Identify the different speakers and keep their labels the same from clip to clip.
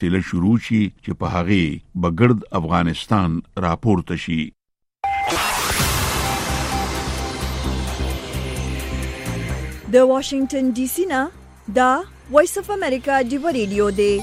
Speaker 1: تل شروع شي چې په هغه بغرد افغانستان راپورته شي.
Speaker 2: د واشنگټن ډي سي نه دا وایس اف امریکا دی ریډیو دی.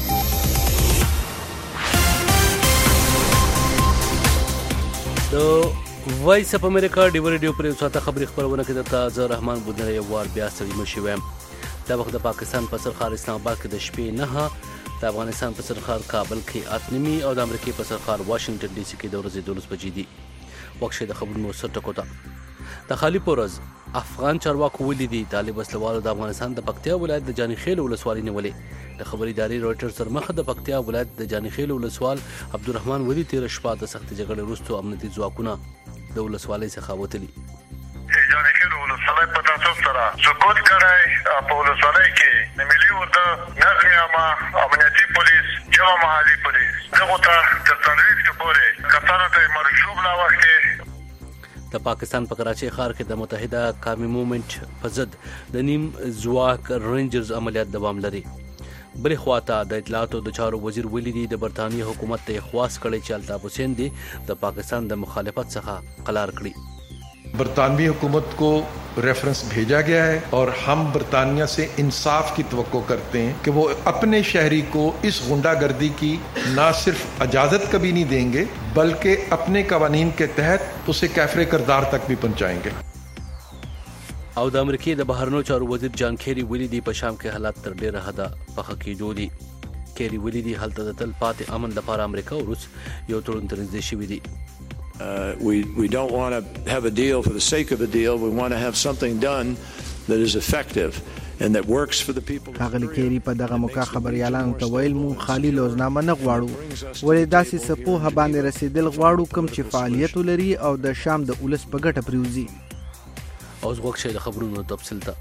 Speaker 3: د وایس اف امریکا دی ریډیو پر اوساته خبري خبرونه کې درته زه رحمان بودنه یو وار بیا ستړي مشي وایم. د وخت د پاکستان په سرخار اسلام آباد کې د شپې 9، د افغانستان په سرخار کابل کې 8 او د امریکای په سرخار واشنگټن ډي سي کې د ورځې 12 بجې دي. وخت د خبرونو سرټکو ته د خالی پورز افغان چارواکو ولیدي طالب اسلوالو د افغانستان د پکتیا ولایت د جانخیل ولسوالۍ نیولې. د خبري ادارې رويټرز تر مخه د پکتیا ولایت د جانخیل ولسوال عبدالرحمن ولی تیر شپه د سخت جګړې وروسته امنیتي ځواکونه د ولسوالۍ څخه وتلي.
Speaker 4: جانخیل ولسوالۍ په تاسو سره سقوط کړای په ولسوالۍ کې د ملي ورته نظم عامه امنیتي پولیس جوړ محلي پولیس دغه ته د تنظیم پورې کسانو ته مرشوب لا وخت.
Speaker 3: د پاکستان په کراچۍ ښار کې د متحده قومي موومېنټ په ضد د نیم ځواک رینجرز عملیات دوام لري. بلې خواته د اطلاعاتو د چارو وزیر ولیدي د برطانیې حکومت ته خواست کړی چې الطاف حسین دی د پاکستان د مخالفت څخه قلار کړي.
Speaker 5: برطانوی حکومت کو रेफरेंस भेजा गया है और हम बरतानिया से इंसाफ की तवक्को करते हैं कि वो अपने शहरी को इस गुंडागर्दी की ना सिर्फ इजाज़त कभी नहीं देंगे बल्कि अपने कवानीन के तहत उसे कैफरे किरदार तक भी पहुंचाएंगे.
Speaker 3: او د امریکای د بهرنیو چارو وزیر جان کیری ولیدي په شام کې حالات تر ډیره حده پخه کېدو دي. کیری ولیدي هلته د تل پاتې امن لپاره امریکا او روس یو تړون ته نږدې شوي دي.
Speaker 6: We don't want to have a deal for the sake of a deal. We want to have something done that is effective and that works for the people.
Speaker 7: هغه کېری په دغه موقع خبريالانو ته ویل مون خالي لوزنامه نه غواړو ولې داسې سپوه باندې رسیدل غواړو کوم چې فعالیت لري او د شام د ولس په ګټه پریوزي.
Speaker 3: اوس وخت د خبرونو تفصیل ته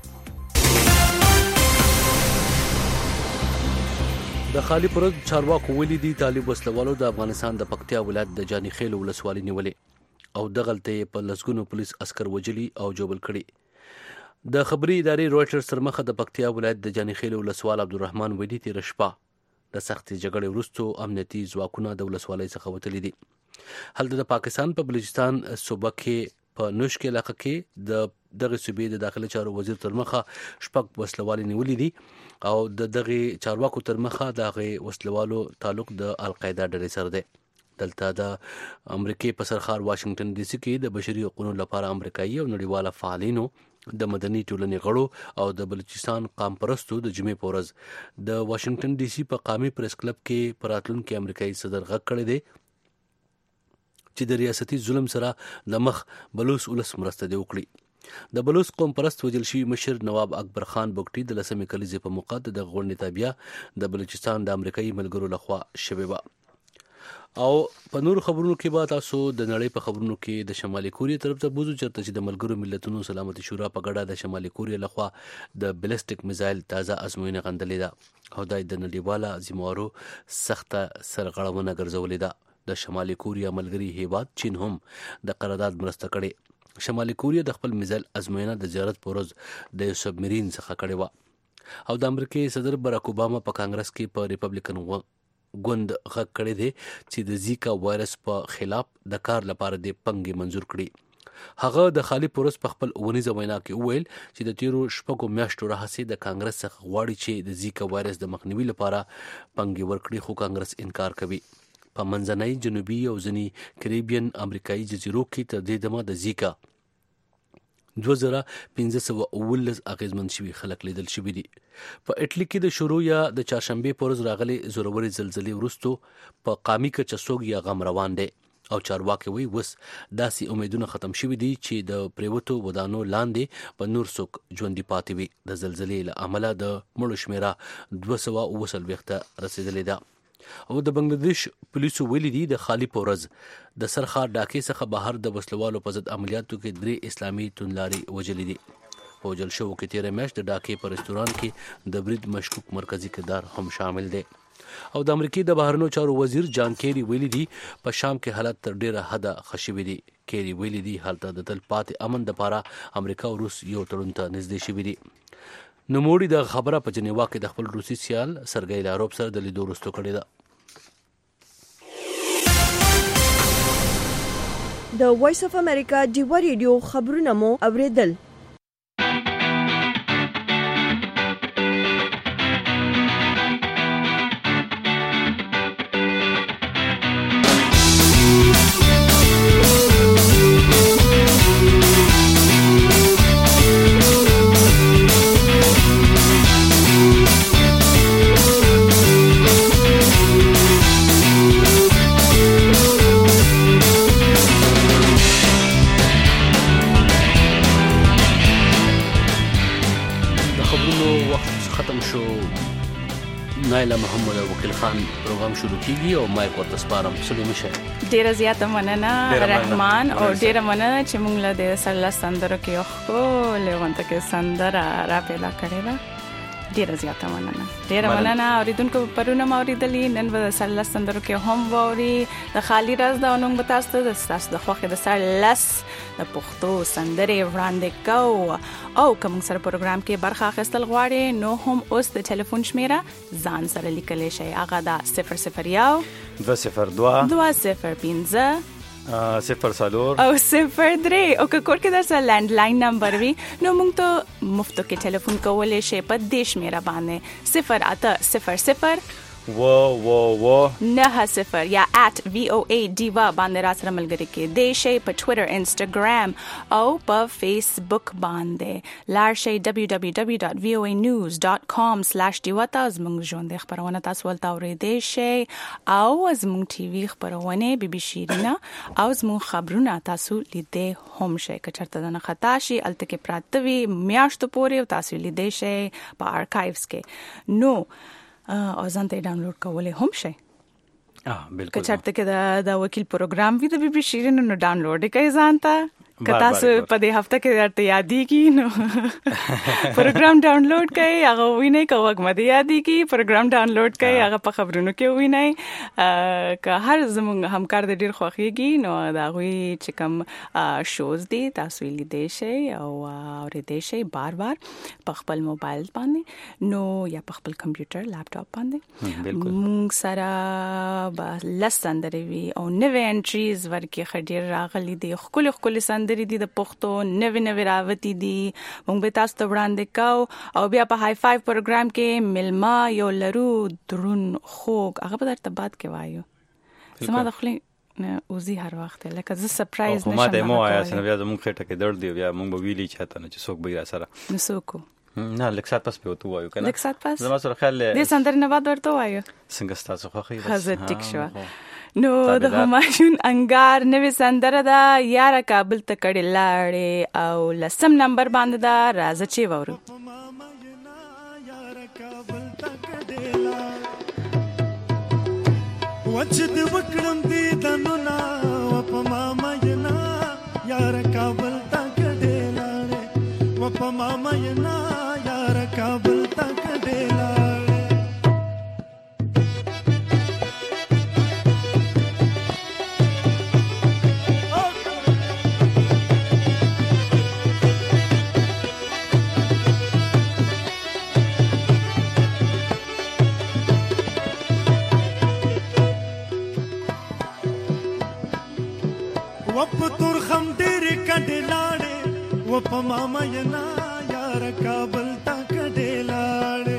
Speaker 3: د خالی پرد چارواکو ولیدي طالب وسلوالو د افغانستان د پکتیا ولایت د جانخیل ولسوالۍ نیولې او دغلته په لسګونو پولیس عسكر وجلي او جوبل کړي. د خبري ادارې رويټرز تر مخه د پکتیا ولایت د جانخیل ولسوال عبدالرحمن ولی تیر شپه د سخت جګړې وروسته امنیتي ځواکونه د ولسوالۍ څخه وتلي دي. هلته د پاکستان په بلوچستان صوبه کې په نوشک علاقه کې د دغه صوبې د داخلي چارو وزیر تر مخه شپږ وسلوالې نیولې دي او د دغه چارواکو تر مخه دغه وسلوالو تعلق د القاعده ډلې سره دی. دلته د امریکای په سرخار واشنگټن ډي سي کې د بشري حقوقو لپاره امریکایي او نړیواله فعالینو د مدني ټولنې غړو او د بلوچستان قام پرستو د جمعې په ورځ د واشنگټن ډي سي په قامي پریس کلب کې پراتلونکو امریکایي صدر غږ کړی دی چې د ریاستي ظلم سره د مخ بلوچ ولس مرسته دی وکړي. د بلوچ قوم پرست وجل شوی مشر نواب اکبر خان بوګټي د لسمې کلیزې په موقع د غونډې تابعیا د بلوچستان د امریکایي ملګرو لخوا شوی و. او په نور خبرونو کې به تاسو د نړۍ په خبرونو کې د شمالي کوریا طرف ته بوزو چرته چې د ملګرو ملتونو سلامتي شورا په ګډه د شمالي کوریا لخوا د بلسټیک میزایل تازه ازموینه غندلې ده او د نړیواله ذمہوارو سخت سرغړونه ګرځولې ده. د شمالي کوریا ملګری هیواد چین هم د قرارداد مرسته کړي. شمالي کوریا د خپل میزایل ازموینه د زیارت پروز د سبمرین څخه کړي و او د امریکای صدر براک اوباما په کانګرس کې په ریپبلیکن ګوند غږ کړی دی چې د زیکا وایرس په خلاف د کار لپاره د پنګي منزور کړي. هغه د خالی پروز په خپل اونیزه وینا کې ویل چې د تیرو شپږو میاشتو راهیسې د کانګرس څخه غواړي چې د زیکا وایرس د مخنیوي لپاره پنګي ورکړي خو کانګرس انکار کوي. په منځنۍ جنوبي او ځینې کریبین امریکایي جزیرو کې تر دې دمه د زیکا 2519 اغیزمن شوي خلک لیدل شوي دي. په اټلی کې د شروع یا د چهارشنبه په ورځ راغلي زوروري زلزلې وروسته په قامي کچه سوګ یا غم روان دي او چارواکي وي وس داسې امیدونه ختم شوي دي چې د پریوتو ودانو لاندې په نور څوک ژوندي پاتې وي. د زلزلې له امله د مړو شمیره 240 رسیدلې ده. او د بنگلاديش پولیسو ویلي دي د خالی پورز د سرخار ډاکې څخه بهر د وسلوالو په ضد عملیاتو کې 3 اسلامي توندلاري وجلې دي. په وجل شو کې 13 میاشت د ډاکې په رستوران کې د برید مشکوک مرکزی کردار هم شامل دي. او د امریکای د بهرنیو چارو وزیر جان کیری ویلي دي په شام کې حالت تر ډیره حده خشوي دي. کیری ویلي دي حالت د تل پاتې امن لپاره امریکا او روس یو تړون ته نږدې شوي دي. نوموړي د خبره په جنیوا کې د خپل روسي سیال سرګی لاروف سره د لیدو وروسته کړې ده.
Speaker 2: د وایس اف امریکا ډیوا ریډیو خبرونه مو اوریدل. نایله محمد او وکیل خان پروګرام شروع کیږي او مایک ورته سپارم. سلیمه شه
Speaker 8: ډیره زیاته مننه رحمان او ډیره مننه چې موږ له د سره سندرو کې خو لهونته کې سندره را پیدا کړې ده. ډیره زیاته مننه اوریدونکو پرونه اوریدلې نن به سره سندرو کې هم ووري د خالی راز د انونګ بتاسته د تاسو د خوخه د سره لس د پښتو سندرې وړاندې کو او کوم سره پروګرام کې برخه اخیستل غواړي نو هم اوس د ټلیفون شمیره ځان سره لیکلی شي. هغه دا 001
Speaker 9: 202
Speaker 8: 205
Speaker 9: 0
Speaker 8: او 03 او که کور کې درسه لینډلاین نمبر وي نو موږ ته مفتو کې ټلیفون کولای شي په دیش میرا باندې 0800 90 یا @VOA Diva باندې را سره ملګری کې دی شي په ټوئیټر انسټاګرام او په فیسبوک باندې لار شي www.voanews.com/diva تاسو موږ ژوند خبرونه تاسو ولته اورېدئ شي او زموږ ټي وي خبرونه بي بي شیرینا او زموږ خبرونه تاسو لیدئ هم شي که چرته نه خطا شي الته کې پراتوي میاشتو پورې تاسو لیدئ شي په آرکایوز کې نو او ځان ته ډاونلوډ کولای هم شي.
Speaker 9: بالکل
Speaker 8: که چرته کې دا وکیل پروګرام وي د بي بي شیرین نو ډاونلوډ کړئ ځان ته که تاسو په دې هفته کې درته یادېږي نو پروګرام ډاونلوډ کړئ هغه وینئ که وګمه دې یادېږي پروګرام ډاونلوډ کړئ هغه په خبرونو کې وینئ که هر زموږ همکار د ډېر خوښېږي نو د هغوی چې کوم شوز دي تاسو یې لیدی شئ او اورېدی شئ بار په خپل موبایل باندې نو یا په خپل کمپیوټر لیپټاپ باندې. موږ سره به لس سندرې وي او نوې انټریز ورکې ښه ډېر راغلي دي ښکلې سندرې دي د پښتو نوې راوتي دي موږ به تاسو ته وړاندې کوو او بیا په های فایو پروګرام کې ملما یو لرو درون خوږ هغه به درته بعد کې وایو زما د خولې اوزي هر وخت لکه زه سرپرایز نشم
Speaker 9: ما ته مو آیا چې بیا زموږ خېټه کې درد دی بیا موږ به ویلي چاته نه چې څوک به را سره
Speaker 8: نو څوک
Speaker 9: نه لکسات پس په وته وایو کنه
Speaker 8: لکسات پس
Speaker 9: زما سره خیال
Speaker 8: دې سندرې نه بعد ورته وایو
Speaker 9: څنګه تاسو خوښي
Speaker 8: حضرت ټیک شو نو د همایون انګار نوې سندره ده یاره کابل ته کړي لاړې او لسم نمبر باندې ده راځه چې وورو
Speaker 10: وجد وکړم دې دنو نا په ماما ینا یاره کابل ته کړي لاړې په ماما ینا یاره کابل ته کړي لاړې په ماما ینا یار کابل تا کډې لاړې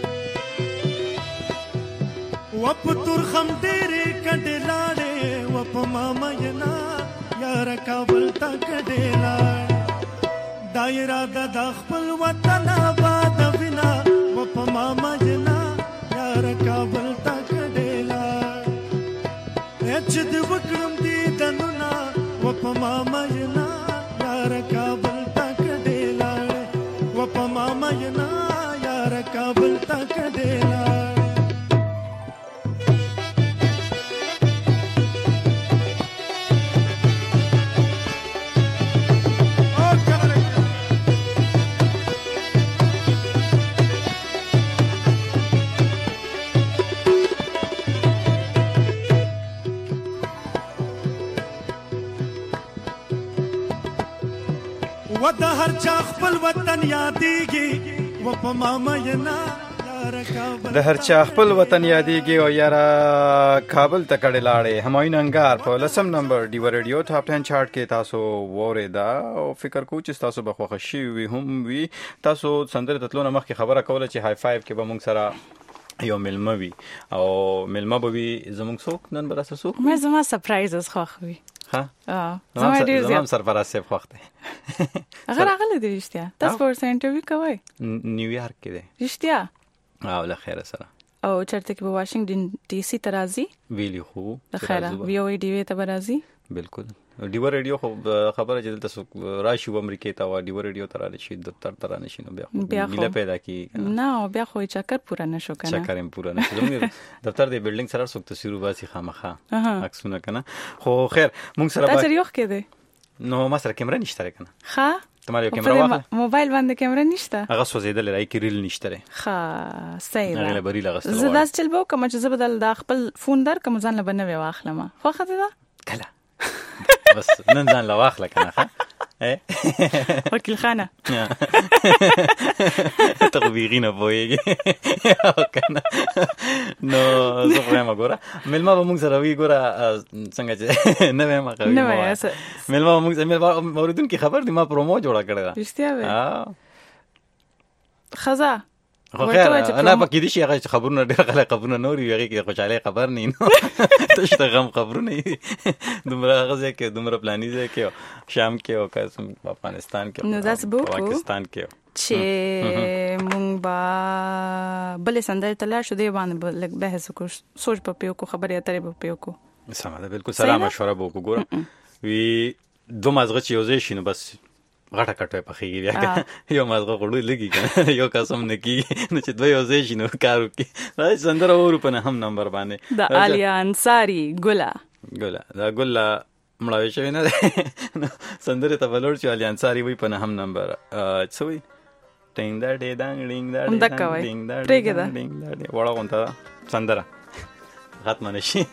Speaker 10: وپ تورخم ډېرې کډې لاړې وپ ماما ینا یار کابل تا کډې لاړې دایره د خپل وطن آباد وینا وپ ماما ینا یار کابل تا کډې لاړې چې د وکړم دې دنونا وپ ماما ینا یار کابل ماما ینا یار کابل تا کډې و د هر چا خپل وطن یادېږي و په ما مینا
Speaker 9: د هر چا خپل وطن یادېږي او یاره کابل ته کډې لاړې همایون انګار په 10 نمبر ډیو ریډیو ټاپ 10 چارت کې تاسو وریدا او فکر کوم چې تاسو به خوښ شي وي هم وي تاسو سندره تلونه مخکې خبره کوله چې های فایو کې به موږ سره یو ملمه وي او ملمه به وي زموږ څوک نن به راسه څوک
Speaker 8: مې زما سرپرایزز خوښ وي
Speaker 9: ها
Speaker 8: زما ډیر زیات
Speaker 9: سرپرایز سیف خوښ دی
Speaker 8: هغه راغلی دی رښتیا تاسو ورسره انټرویو کوئ
Speaker 9: نیویارک کې دی
Speaker 8: رښتیا
Speaker 9: او له خیره سره
Speaker 8: او چرته کې په واشنگټن ډي سي ته راځي
Speaker 9: ویلی خو
Speaker 8: د خیره وی او ډي وی ته راځي
Speaker 9: بالکل ډیو ریډیو خو خبره چې دلته راشي و امریکا ته و ډیو ریډیو ته راشي دفتر ته راشي نو بیا مله پیدا کی
Speaker 8: نه بیا خو چکر پورا نشو کنه
Speaker 9: چکر هم پورا نشو زموږ دفتر دی بلډینګ سره څوک تصویر واسي خامخا عکسونه کنه خو خیر مونږ سره
Speaker 8: تاسو یو کې دی
Speaker 9: نو ما سره کیمره نشته کنه
Speaker 8: ها
Speaker 9: تمہاری کیمره واخله
Speaker 8: موبایل باندې کیمره نشته
Speaker 9: هغه سوزیدل راي کې ریل نشته
Speaker 8: ها صحیح
Speaker 9: هغه بری لغستل
Speaker 8: زه داس چل بو کوم چې زبدل د خپل فون در کوم ځان له بنوي واخلم خو خته دا
Speaker 9: کله بس نن ځان له واخله کنه
Speaker 8: وکیل خانه
Speaker 9: ته ویغینه پويږي کنه نو زه وایم ګوره ملما به موږ سره وی ګوره څنګه چې نه وایم کوي ملما موږ موردون کی خبر دی ما پرومو جوړه کړی دا
Speaker 8: رښتیا وای خزا
Speaker 9: خو خیر انا پکې دي چې هغه خبرونه ډېر غلط خبرونه نوري هغه کې خوشاله خبر نه نو ته غم خبرونه دومره هغه کې دومره پلاني ځای کې شام کې او قسم افغانستان کې
Speaker 8: نو داس بو
Speaker 9: پاکستان کې
Speaker 8: چې مونږ با بلې سندره تلا شو دی باندې لګ بحث کو سوچ په پیو کو خبرې اترې په پیو کو
Speaker 9: سم ده بالکل سلام مشوره بو کو ګور وی دوه مازغه چې یوځای شینو بس غټه کټه په خېږي بیا یو مازغه غړو لګي کنه یو قسم نه کی نو چې دوی یوځای شینو کارو کې راځي سندره ورو په هم نمبر باندې
Speaker 8: د عالیه انصاری ګلا
Speaker 9: دا ګلا مړاوي شوی نه سندره ته ولور چې عالیه انصاری وي په هم نمبر څه وي ټینګ دا ډې دنګ ډینګ دا ډینګ دا ډینګ دا وړه غونته سندره ختم نشي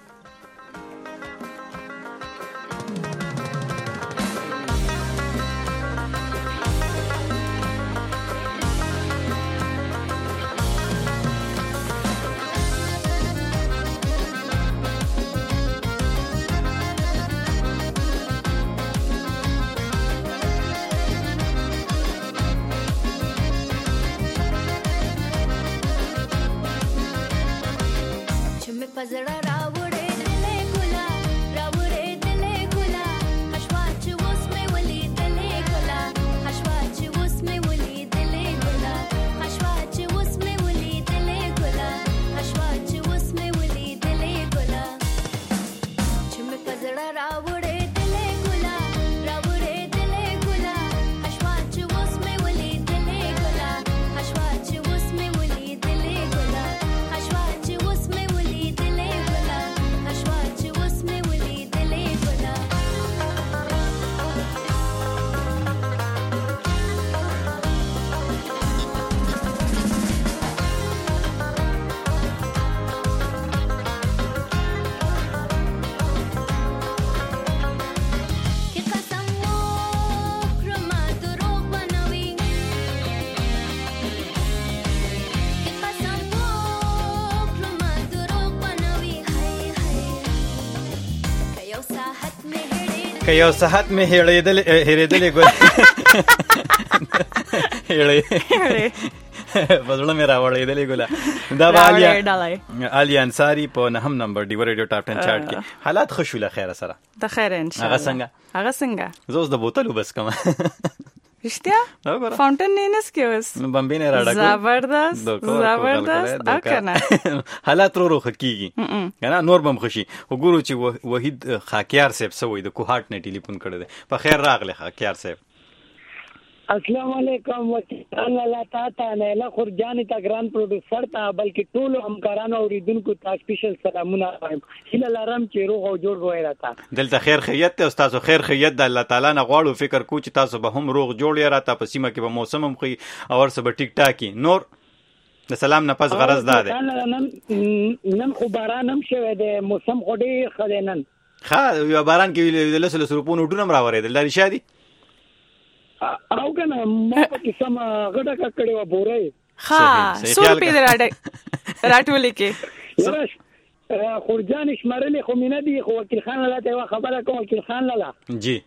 Speaker 9: که یو صحت مې هېرېدلې ګل هېړې بزړه مې راوړېدلې ګله دا به عالیه انصاري په 9 نمبر ډیو ریډیو ټاپ 10 چارت کې حالات ښه شو له خیره سره
Speaker 8: د خیره ان شاء الله هغه څنګه
Speaker 9: زه اوس د بوتلو بس کوم
Speaker 8: رښتیا فاونټن نه نس کې اوس
Speaker 9: نو بمبې نه راډا
Speaker 8: زبردست اکنه
Speaker 9: حالات رو خکېږي کنه نور بم خوشي وګورو چې وحید خاکیار صاحب سوې د کوهات نه ټلیفون کړی دی په خیر راغله خاکیار صاحب
Speaker 11: السلام علیکم وکیلان الله تعالی نه خورجان تا ګران پروډوسر تا بلکې ټول همکارانو اوریدونکو ته سپیشل سلامونه وایم هله لرم چې روغ او جوړ وای راته
Speaker 9: دلته خیر خیریت ته استاد خیر خیریت د الله تعالی نه غواړو فکر کو چې تاسو به هم روغ جوړ یا راته په سیمه کې به موسم هم خي او ورسره به ټیک ټاکي نور د سلام نه پس غرض ده
Speaker 11: نن خو باران هم شوه د موسم غډي خدینن
Speaker 9: ها یو باران کې د لسل سروپونو ډونم راوړې د لاري شادي
Speaker 11: او کنه ما په سم غټه کړې و بورې
Speaker 8: ها 100 روپے راټولې کې
Speaker 11: یاره خورجان شمارلې خو مینه دي خو وکیل خان لا ته خبره کوم وکیل خان لا
Speaker 9: جی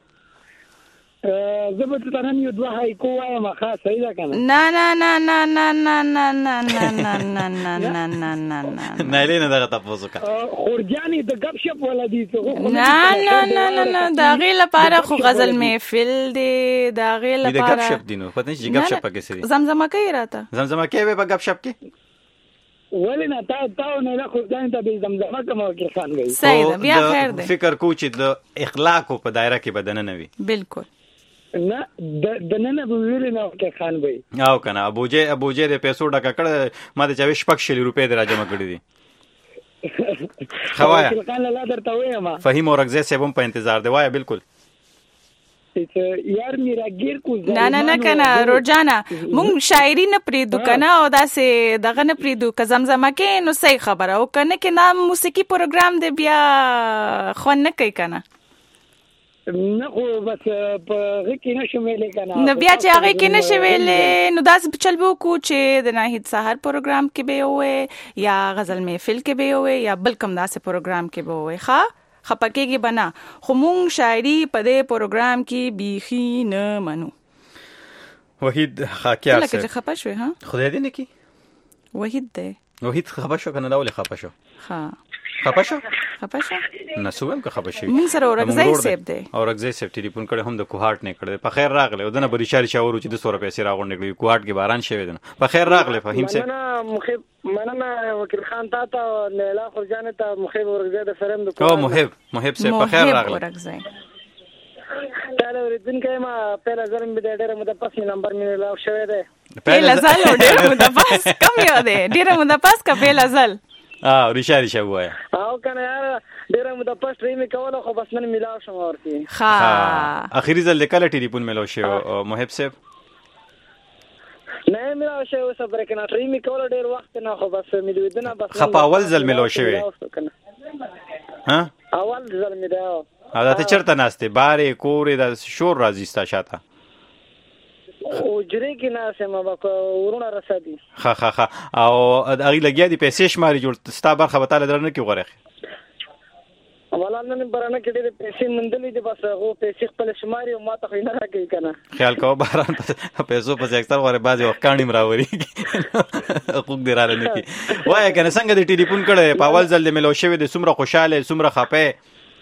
Speaker 11: زبط تنن یو دوه هاي کوه ما خاص صحیح ده کنه
Speaker 8: نه نه نه نه نه نه نه نه نه نه نه نه نه نه نه
Speaker 9: نه لینه دغه تاسو کا
Speaker 11: خورجانی د غب شپ ولدي
Speaker 8: نه نه نه نه نه دا غي لپاره خو غزل محفل دی دا غي لپاره
Speaker 9: د غب شپ دینو پته نشي غب شپ کې سری
Speaker 8: زمزمه کوي راته
Speaker 9: زمزمه کوي په غب شپ کې
Speaker 11: ولنه تا نه خورجان ته به زمزمه کوم وکیل خان وي
Speaker 8: صحیح ده بیا خیر ده
Speaker 9: فکر کو چې د اخلاق په دایره کې بدن نه وي
Speaker 8: بالکل
Speaker 11: نه د نن ابو ویل نه کې خان وي
Speaker 9: او کنه ابوجه د پیسو ډکه کړه ما د 24 روپے د راجمه کړی دي خوایا
Speaker 11: خان لا درته وایم
Speaker 9: فهیم اورغزه سبم په انتظار دی وایا بالکل
Speaker 11: یار میرا گیر کو
Speaker 8: نه نه نه کنه روجانا مونږ شاعری نه پریدو کنه او داسې دغه نه پریدو که زمزمه کې نو صحیح خبره او کنه کې نام موسیقي پروګرام دی بیا خو نه کوي کنه
Speaker 11: نه خو بس په غکی نشم ویلې کنه
Speaker 8: نو بیا چې هغه کې نشم ویلې نو داس چل به کو چې د ناهید سحر پروګرام کې به وي یا غزل محفل کې به وي یا بل کوم داسې پروګرام کې به وي ښا خپکیږي بنا خو مونږ شاعری په دې پروګرام کې بیخي نه منو
Speaker 9: وحید خاکیار
Speaker 8: لکه چې خپه شوې ها
Speaker 9: خدای دې نه کی
Speaker 8: وحید دی
Speaker 9: وحید خپه شو کنه دا ولې خپه شو
Speaker 8: ها
Speaker 9: خپه شو
Speaker 8: نه
Speaker 9: سوم که خپه شي
Speaker 8: مون سره اورګزای سیب دی
Speaker 9: اورګزای سیب ټلیفون کړه هم د کوهارت نه کړه په خیر راغله ودنه بری شاري شاورو چې د 100 پیسې راغونډ کړي کوهارت کې باران شوی دی په خیر راغله فهیم سیب
Speaker 11: مننه وکیل خان تا لیلا خورجان ته محب اورګزای د فرم د
Speaker 9: او محب سیب په خیر راغله
Speaker 8: اورګزای
Speaker 11: تعالی ورځین کایما پهلا ځرم به ډېر مده پس نمبر مې لاو شوی دی
Speaker 8: پهلا ځل ډېر مده پس کم یو دی ډېر مده پس کا پهلا ځل
Speaker 9: ریشا وایا
Speaker 11: او کنه یار ډیره مده پس ټری می کوله خو بس نن ملاو شم ورته
Speaker 9: ها اخیری ځل کله ټلیفون ملاو شو محب صاحب
Speaker 11: نه ملاو شو صبر کنه ټری می کوله ډیر وخت نه خو بس ملي ودنه بس
Speaker 9: خپا اول ځل ملاو شوی ها
Speaker 11: اول ځل می دا
Speaker 9: دا ته چرته ناشته بارې کورې د شور راځي ستا شاته
Speaker 11: او جری کې نه سم با ورونه رسدي
Speaker 9: ها او اغه لګیا دي پیسې شماري جوړ ستا برخه به تعالی درنه کې غوړې
Speaker 11: اولا نن برانه کې دې پیسې مندلې دي بس هغه پیسې خپل شماري او ما ته نه راکې کنه
Speaker 9: خیال کو باران پیسو په اکثر غوړې بازي وخت کانیم راوري حقوق دی را نه کی وای کنه څنګه دې ټلیفون کړه په اول ځل دې ملو شوی دې سمره خوشاله سمره خپه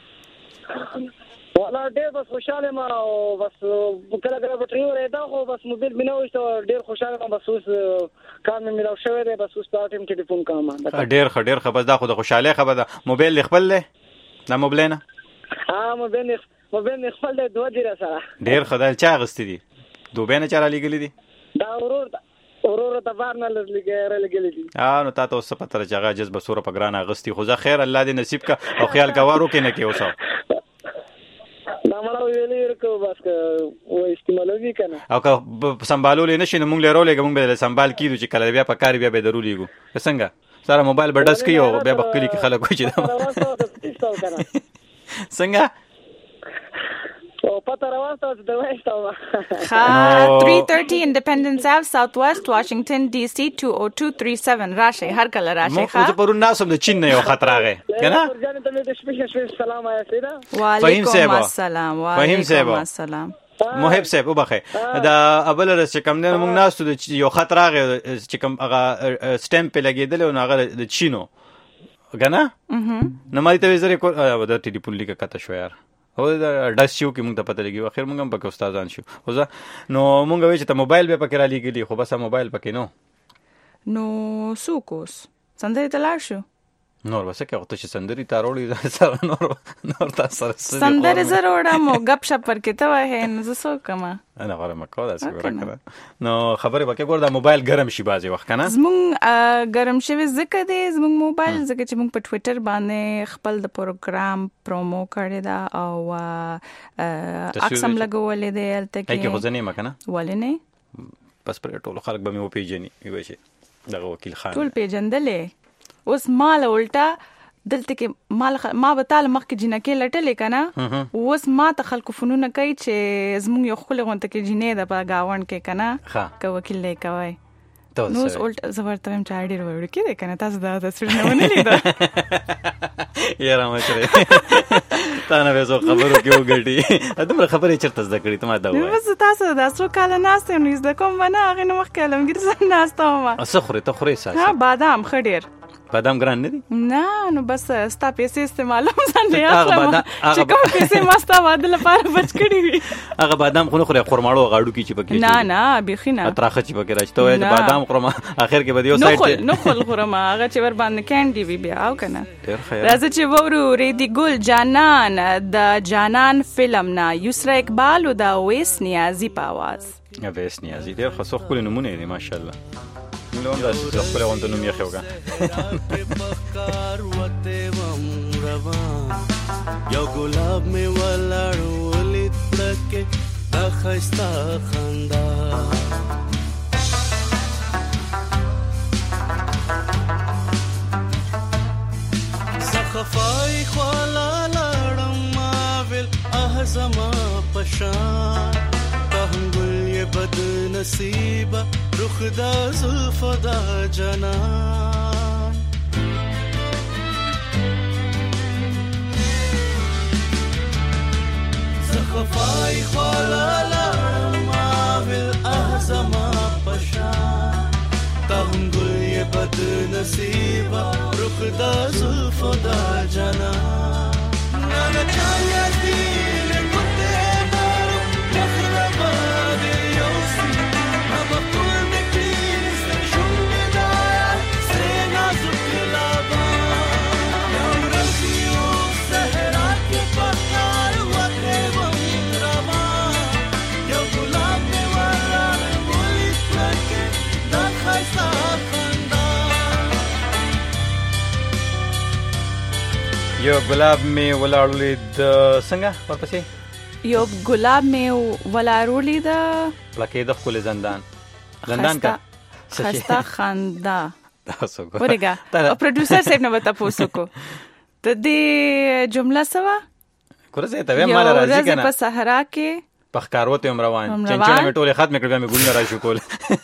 Speaker 11: ولا ډېر بس خوشاله ما او بس کله کله بټري ورېدا خو بس موبایل بنو وشته ډېر خوشاله ما بس اوس کار مې ملاو شوی دی بس اوس ټایم ټلیفون کوم
Speaker 9: ډېر خبر دا خو د خوشاله خبر دا موبایل خپل له دا موبایل نه
Speaker 11: موبایل خپل دی دوه دی سره
Speaker 9: ډېر خدای چا غستې دي دوبه نه چاره لګلې دي
Speaker 11: دا ورور ته بار نه لګلې دي
Speaker 9: نو تاسو اوس پتر چاغه جذب سور په ګران غستی خو ځا خیر الله دې نصیب کا او خیال کوارو کې نه کې اوسه
Speaker 11: نامړو ویلې ورکو بس او استعمالوي کنه
Speaker 9: او که سمبالولې نشي نو مونږ له رولې مونږ به سمبال کیدو چې کله بیا په کار بیا به درولېګو څنګه سره موبایل بډس کیو بیا بکلی کې خلک وچی دا څنګه
Speaker 11: او پته راوستو د وښتو
Speaker 8: 330 Independence Ave Southwest Washington DC 20237 راشه هر کله راشه
Speaker 9: خو پرون ناسم د چین نه یو خطر راغی کنه
Speaker 11: وعلیکم
Speaker 8: السلام
Speaker 9: فهیم السلام محب صاحب وبخه دا اول رس کم نه موږ ناسو د یو خطر راغی چې کوم هغه سټمپ لګیدل او هغه د چینو کنه نو مې ته وزره کو د ټلیفون لیکه کته شو یار او دا داس شو کې موږ ته پته لګي اخر موږ هم پکې استادان شو نو موږ وې چې ته موبایل به پکې را لګیلی خو بس موبایل پکې
Speaker 8: نو سوکوس سندري تلار شو
Speaker 9: نور وسه کې وخت چې سندري تاروړي نور تاسو
Speaker 8: سندري زروړه مو غپ شپ پر کې ته وای نه زسو کما
Speaker 9: انا غره مکو دا څه ورکړه نو خبره وکړه ګور دا موبایل ګرم شي بازي وخت کنه
Speaker 8: زمون ګرم شوی زکه دې زمون موبایل زکه چې مونږ په ټوئیټر باندې خپل د پروګرام پرومو کړی دا او اقسم لګولې دی الته
Speaker 9: کې غوځنی مکنه
Speaker 8: ولنه
Speaker 9: بس پر ټولو خلک به مې و پیجنې وي چې دغه وکیل خان
Speaker 8: ټول پیجندلې اوس مال الټا دلته کې ما به تعالی مخکې جنکې لټلې کنه اوس ما ته خلکو فنونه کوي چې زموږ یو خپل غونته کې جنې د په گاوند کې کنه که وکیل نه کوي نو اوس الټ زبرته هم چا ډیر وړو کې ده کنه تاسو دا تصویر نه ونیلیدا
Speaker 9: یاره مچره تا نه وځو خبرو کې وګړي دومره خبرې چرته زده کړې ته ما دا وایي
Speaker 8: بس تاسو دا څو کال ناشته نو زده کوم نه هغه نو مخکې علمګیر ځان ناشته ما
Speaker 9: څه خوري ته خوري اساس
Speaker 8: ها بادام خډیر
Speaker 9: بادام ګران نه دي
Speaker 8: نه نو بس ستا پیسې استعمالوم ځان نه اخلم چې کوم پیسې ما ستا واده لپاره بچ کړی وي
Speaker 9: هغه بادام خو نه خوري خورماړو غاړو کې چې پکې
Speaker 8: نه بيخي نه
Speaker 9: تراخه چې پکې راځي ته وایي بادام خورم اخر کې بدیو سایت
Speaker 8: نو خل خورم هغه چې ور باندې کینډي وی بیا او کنه راځي چې وورو ریدي ګل جانان د جانان فلم نه یسرا اقبال او د اویس نیازی په आवाज
Speaker 9: اویس نیازی ډېر خاصو خپل نمونه دي ماشاءالله لون دا خپل غونډه نوم یې خوګه
Speaker 10: یو ګلاب می ولاړو ولید پکې د خستا خندا صفای خوالا لړم ماول احزما پشان تهم ګل یې بد نصیبه رخ دا زلف دا جنان زخفای خوالا لرم آویل احزما پشان تهم گوی بد نصیبا رخ دا زلف دا جنان نانا چایا دیل کتے دارو مخربا دیوسی ابا کل دکلیس شنگ دایا سینا زکلابا یو رسیو سہرا کے پکار وطے ومربا یو گلاب میں والار مولیت لکے دا خیسا
Speaker 9: یو ګلاب می ولاړولې د څنګه ورپسې
Speaker 8: یو ګلاب می ولاړولې د
Speaker 9: پلکې د خپل زندان کا
Speaker 8: خستا خندا
Speaker 9: تاسو
Speaker 8: ورګه پروډوسر صاحب نو وتا پوسو کو ته دې جمله سوا
Speaker 9: کورځه ته ما راځي کنه
Speaker 8: په صحرا کې
Speaker 9: پخکاروته روان چنچنه می ټوله ختم کړم می ګول را شو کول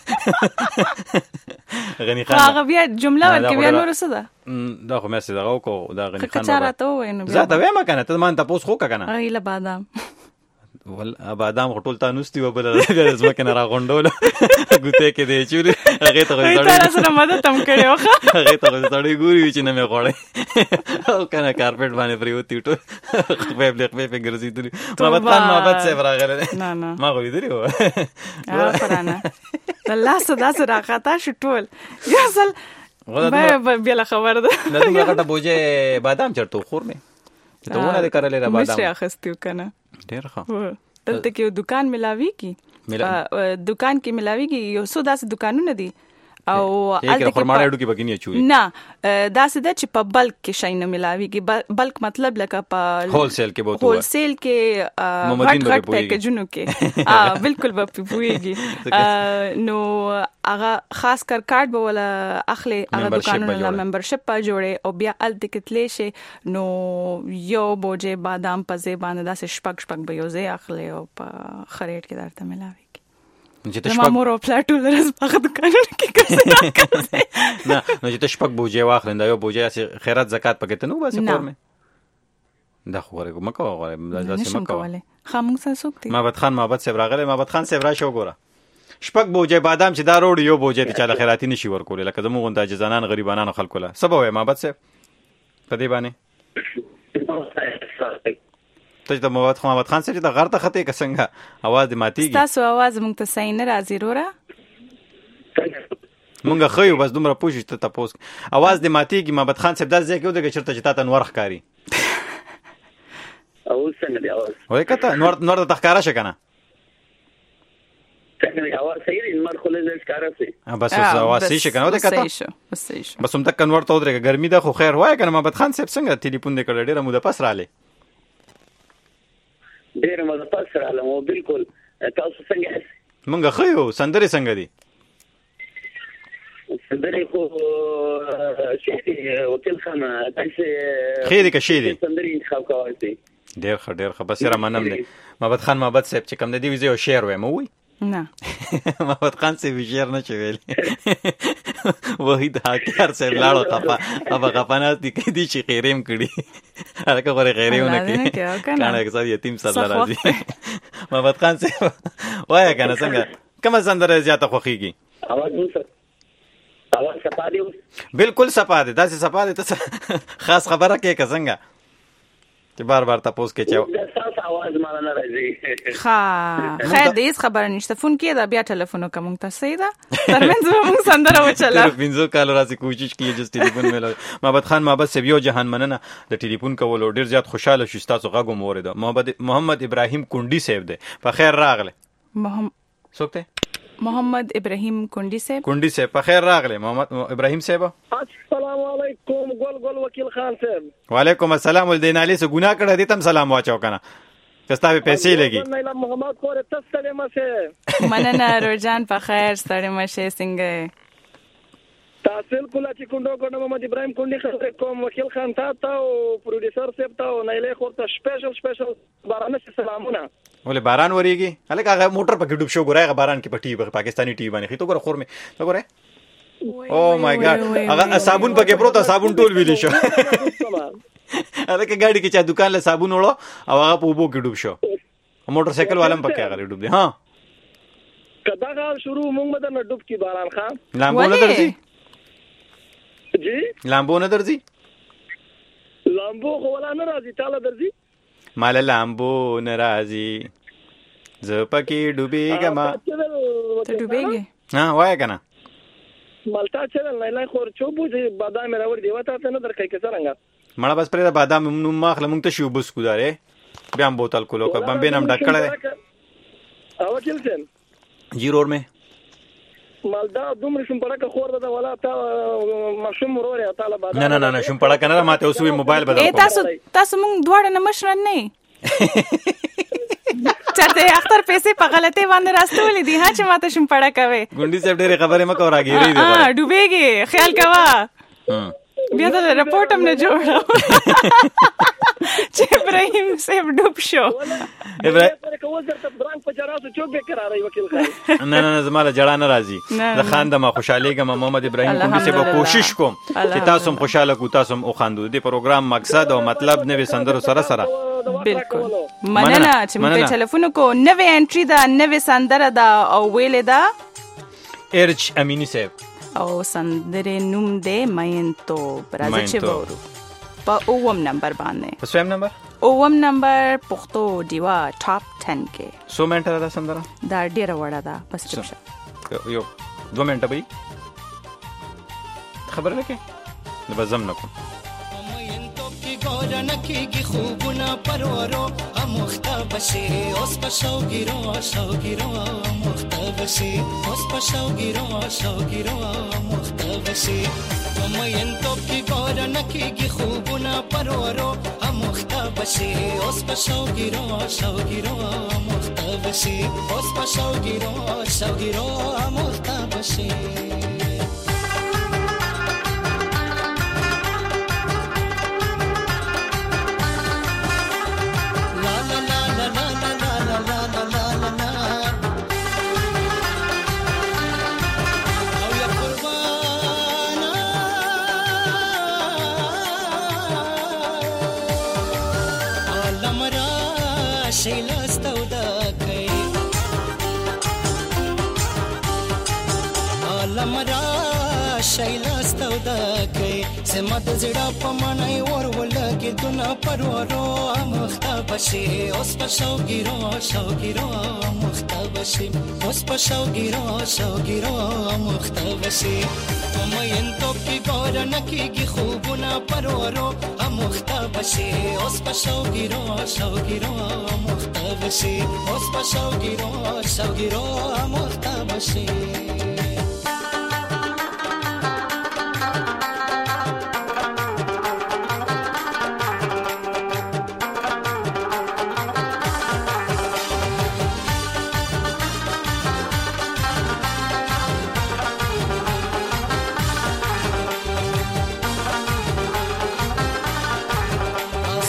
Speaker 9: غنی خان
Speaker 8: هغه بیا جمله ورکې بیا نور څه ده
Speaker 9: دا خو مې څه دغه کو دا غنی خان
Speaker 8: کچاره ته وینم
Speaker 9: زه ته وایم کنه ته مان تاسو خو کنه
Speaker 8: ایله بادام
Speaker 9: ول بادام غټول تا نوستي وبل د زمکه نه راغونډول ګوته کې دی چې هغه ته
Speaker 8: غوړي سره مدد هم کړو
Speaker 9: هغه ته غوړي ګوري چې نه مې غوړي او کنه کارپټ باندې پریوتی ټو په ګرځیدلی محمد صاحب راغله
Speaker 8: نه
Speaker 9: ما غوړي دی
Speaker 8: او پرانه الله صدا سره راختا شټول یو ځل بیا خبر ده
Speaker 9: نه دومره غټه بوجه بادام چرته خور مې ته ونه د کارلې را بادام
Speaker 8: مشره اخستیو کنه
Speaker 9: ډیر ښه
Speaker 8: دلته کې یو دکان ملاوي کی دکان کې ملاوي کی یو څو داسې دکانونه دي او
Speaker 9: الته خرماړې ډو کې بګینی چوي
Speaker 8: نه داسې د چې په بلک کې شي نه ملاوي کی بلک مطلب لکه په
Speaker 9: هول سیل کې بوته
Speaker 8: هول سیل کې غټ پیکیجونو کې بالکل به پويږي نو هغه خاص کر کارت به ولا اخلي هغه دکانونو لا ممبرشپ په جوړه او بیا الته کې تلې شي نو یو بوجه بادام په زی باندې داسې شپک به یو زی اخلي او په خریټ کې درته ملاوي
Speaker 9: ما
Speaker 8: مور او پلاټول رس په دکانونو کې کوي
Speaker 9: نه نو چې تشپک بوجه واخلند یو بوجه خیرات زکات پکې ته نو بس کور مې دا خو غره مکو غره داسې مکو
Speaker 8: خاموږ سره سوکتي
Speaker 9: محمد خان محمد صاحب راغله محمد خان صاحب راشه وګوره شپک بوجه بادام چې دا روړ یو بوجه ته چاله خیراتی نشي ورکول لکه زموږ غونډه جزانان غریبانو خلکو له سبا وای محمد صاحب په دې باندې ته د محمد خان صاحب د غر ته خطه څنګه आवाज ماتيږي
Speaker 8: تاسو आवाज مونږ ته صحیح نه راځي رورا
Speaker 9: مونږ خو بس دومره پوښتنه ته تاسو आवाज د ماتيږي محمد خان صاحب د ځکه ودغه چرته چې تاسو نور ښکاری
Speaker 11: او څنګه دی आवाज
Speaker 9: وای کته نور د تخکارا شکنه
Speaker 11: څنګه आवाज صحیح دی نور خو له ښکارا سي
Speaker 9: بس आवाज صحیح شکنه ودغه کته بس هم تک کنور ته ودرګه ګرمي ده خو خیر وای کنه محمد خان صاحب څنګه ټلیفون دې کړل ډیره موده پس رااله
Speaker 11: ډیر مزه پس رااله مو بالکل تاسو څنګه
Speaker 9: مونږ خو سندري څنګه دي
Speaker 12: سندري خو شي وکیل خانه تاسو
Speaker 9: خیری که شیری
Speaker 12: سندري انتخاب کوي
Speaker 9: ډیر ښه بس را منم نه محمد خان محمد صاحب چې کوم د دې ویزه او شعر وایم وای
Speaker 8: نه
Speaker 9: محمد خان صاحب شعر نه چویل وحید حاکر صاحب لاړو خفا ابا غفنات دي کې دي چې خیریم کړي هغه غره خیرونه کې کنه اکثر یتیم سره راځي محمد خان صاحب وای کنه څنګه کوم سندره زیاته خوخیږي
Speaker 12: اول صفا دی
Speaker 9: بالکل صفا دی داسې صفا دی ته خاص خبره کې څنګه چې بار تاسو کې چاو
Speaker 12: تاسو आवाज مال نه راځي
Speaker 8: خیر دې خبر نشته فون کې دا بیا ټلیفون کوم تاسو دا ترمنځ موږ سندره وچلا
Speaker 9: پینځو کال راځي کوشش کیږي چې ټلیفون ملو محمد خان محمد سبيو جهان مننه د ټلیفون کولو ډیر زیات خوشاله شو تاسو غاغو مورید محمد ابراهیم کونډي صاحب دی په خیر راغله سوکته
Speaker 8: محمد ابراهیم کونډي صاحب په خیر راغله محمد ابراهیم صاحب
Speaker 13: السلام علیکم ګل وکیل خان صاحب
Speaker 9: وعلیکم السلام ولدین علی سه ګناه کړه دې تم سلام واچو کنه کستاوی پیسې لګي
Speaker 13: نه محمد کور ته ستړي مشه
Speaker 8: مننه روزان په خیر ستړي مشه څنګه
Speaker 13: تاسو کولا چې کوندو محمد ابراهیم کونډي خبر کوم وکیل خان ته او پروډوسر صاحب ته نه له خورته سپیشل بارانه سلامونه
Speaker 9: ولې باران وریږي هلکه هغه موټر پکې ډوب شو ګورای باران کې پټي پاکستاني ټي باندې خې تو ګور خور می تو ګورای او مای ګاډ هغه صابون پکې پروت صابون ټول ویلی شو هلکه ګاډي کې چا دکان له صابون وړو او هغه په وبو کې ډوب شو موټر سایکل والم پکې هغه ډوب دی ها
Speaker 13: کدا غال شروع موږ مده نه ډوب کی باران خان
Speaker 9: لامبو نه درځي
Speaker 13: جی
Speaker 9: لامبو نه درځي
Speaker 13: لامبو خو ولا نه راځي تعالی درځي
Speaker 9: مال لامبو ناراضي ز پکې ډوبېګم
Speaker 8: ته ډوبېږي
Speaker 9: ها وای کنه
Speaker 13: مالټا چل نه خور چوبو چې بادام راوړ دی وته ته نه درکې کې څنګه
Speaker 9: مړه بس پرې بادام نو ماخله مونږ ته شو بس ګدارې بیا بوتل کولو کا بمبې نام ډکړه
Speaker 13: او وکیل سن
Speaker 9: جیرور می
Speaker 13: مالدا دومره شم پړه خور ده ولا تا مشم ورور تعالی بادام
Speaker 9: نه شم پړه کنه ماته اوسوي موبایل بدل
Speaker 8: کوم تاسو مونږ دواړه نه مشرن نه چرته اختر پیسې په غلطه باندې راستولې دي ها چې ماته شم پړه کوي
Speaker 9: ګونډي صاحب ډېرې خبرې مکو راګيري دي
Speaker 8: ډوبېږي خیال کوا بیا دا رپورټ هم نه جوړو چې ابراهیم صاحب ډوب شو
Speaker 9: ابراهیم
Speaker 13: کوزر ته برانګ په جراسو چوک به قرارای وکیل خان
Speaker 9: نه زماله جړه نه راځي د خان د ما خوشاليګم محمد ابراهیم کوم څه به کوشش کوم چې تاسو هم خوشاله کو تاسو هم خوندو دي پروګرام مقصد او مطلب نوې سندرو سره
Speaker 8: بالکل مننه چې موږ ټلیفون کو نوې انټری دا نوې سندره دا او ویلې دا
Speaker 9: ارچ امینی صاحب
Speaker 8: او سندره نوم دې ماینتو راځي چې وورو په اوم نمبر باندې
Speaker 9: په سویم نمبر
Speaker 8: اوم نمبر پختو دیوا ټاپ 10 کې
Speaker 9: سو منټه دا سندره
Speaker 8: دا ډیره وړه ده پسټریپشن
Speaker 9: یو 2 منټه به خبر لکه د بزم نکو
Speaker 14: گورن کیږي خوبونه پرورو مختبسي اوس په شوګیرو مختبسي اوس په شوګیرو مختبسي ومین تو کی گورن کیږي خوبونه پرورو مختبسي اوس په شوګیرو مختبسي اوس په شوګیرو مختبسي شایلستو دکې سمات زړه پمنای ور ولګې دنا پرورو مختبشي اوس په شوګیرو مختبشي اوس په شوګیرو مختبشي ومین تو کی ګورن کیږي خوبونه پرورو مختبشي اوس په شوګیرو مختبشي اوس په شوګیرو مختبشي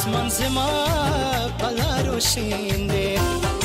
Speaker 14: آسمان زما پلارو شینده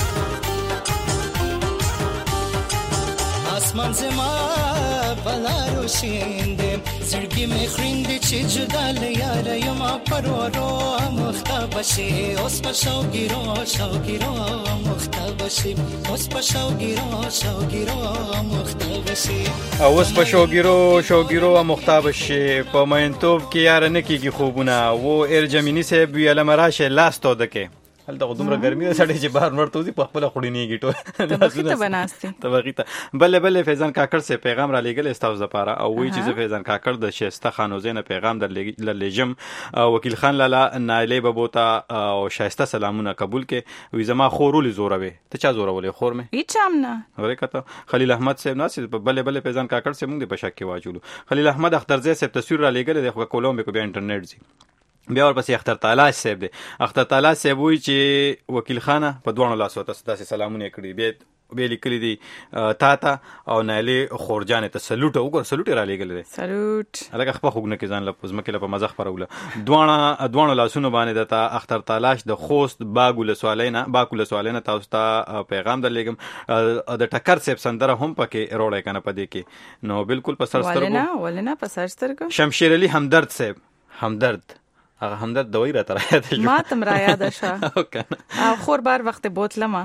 Speaker 14: آسمان زما پلارو شینده زړګي مې خریندې چې جدا لیار یم پرورو مختاب شي اوس په شوګیرو مختاب شي اوس په شوګیرو مختاب شي
Speaker 9: اوس په شوګیرو مختاب شي په مینتوب کې یار نه کیږي خوبونه وو ارجمنی صاحب ویل مراشه لاستو دکې هلته دومره ګرمي ده سړی چې بهر ورته وځي په خپله خوړینېږي ټول طبقي بلې فیضان کاکړ سے پیغام را لېږلی ستاسو دپاره او وایي چې زه فیضان کاکړ د شایسته خانوزۍ نه پیغام درلېږم وکیل خان لالا نایلې ببو ته او شایسته سلامونه قبول کې وایي زما خور ولې زوروې ته چا زورولې خور مې
Speaker 8: هېڅ هم نه
Speaker 9: ورې کته خلیل احمد صاحب ناست بلې فیضان کاکړ صاحب موږ د په شک کې واچولو خلیل احمد اخترزی صاحب تصویر را لېږلی دی خو کولومبیا کې بیا انټرنیټ ځي بیا ورپسې اختر تالاش صاحب دی اختر تالاش صاحب وایي چې وکیل خانه په دوانو لاسو تاسو داسې سلامونه یې کړي بیا لیکلي دي تا ته او نایلې خورجانې ته سلوټ وګوره سلوټ یې را لېږلی دی
Speaker 8: سلوټ
Speaker 9: هلکه خپه خوږ نه کې ځان له ځمکې له په مزه خپروله دواړو لاسونو باندې درته اختر تالاش د خوست باک ولسوالۍ نه تاسو ته پیغام درلېږم د ټکر صاحب سندره هم پکې روړی که نه په دې کې نو بالکل په سر
Speaker 8: ولې نه په سر سترګو
Speaker 9: شمشیر علي همدرد صاحب هغه همدرد دوی راته راياده شو
Speaker 8: ما تم راياده شو او خور بار وخت بوتلمه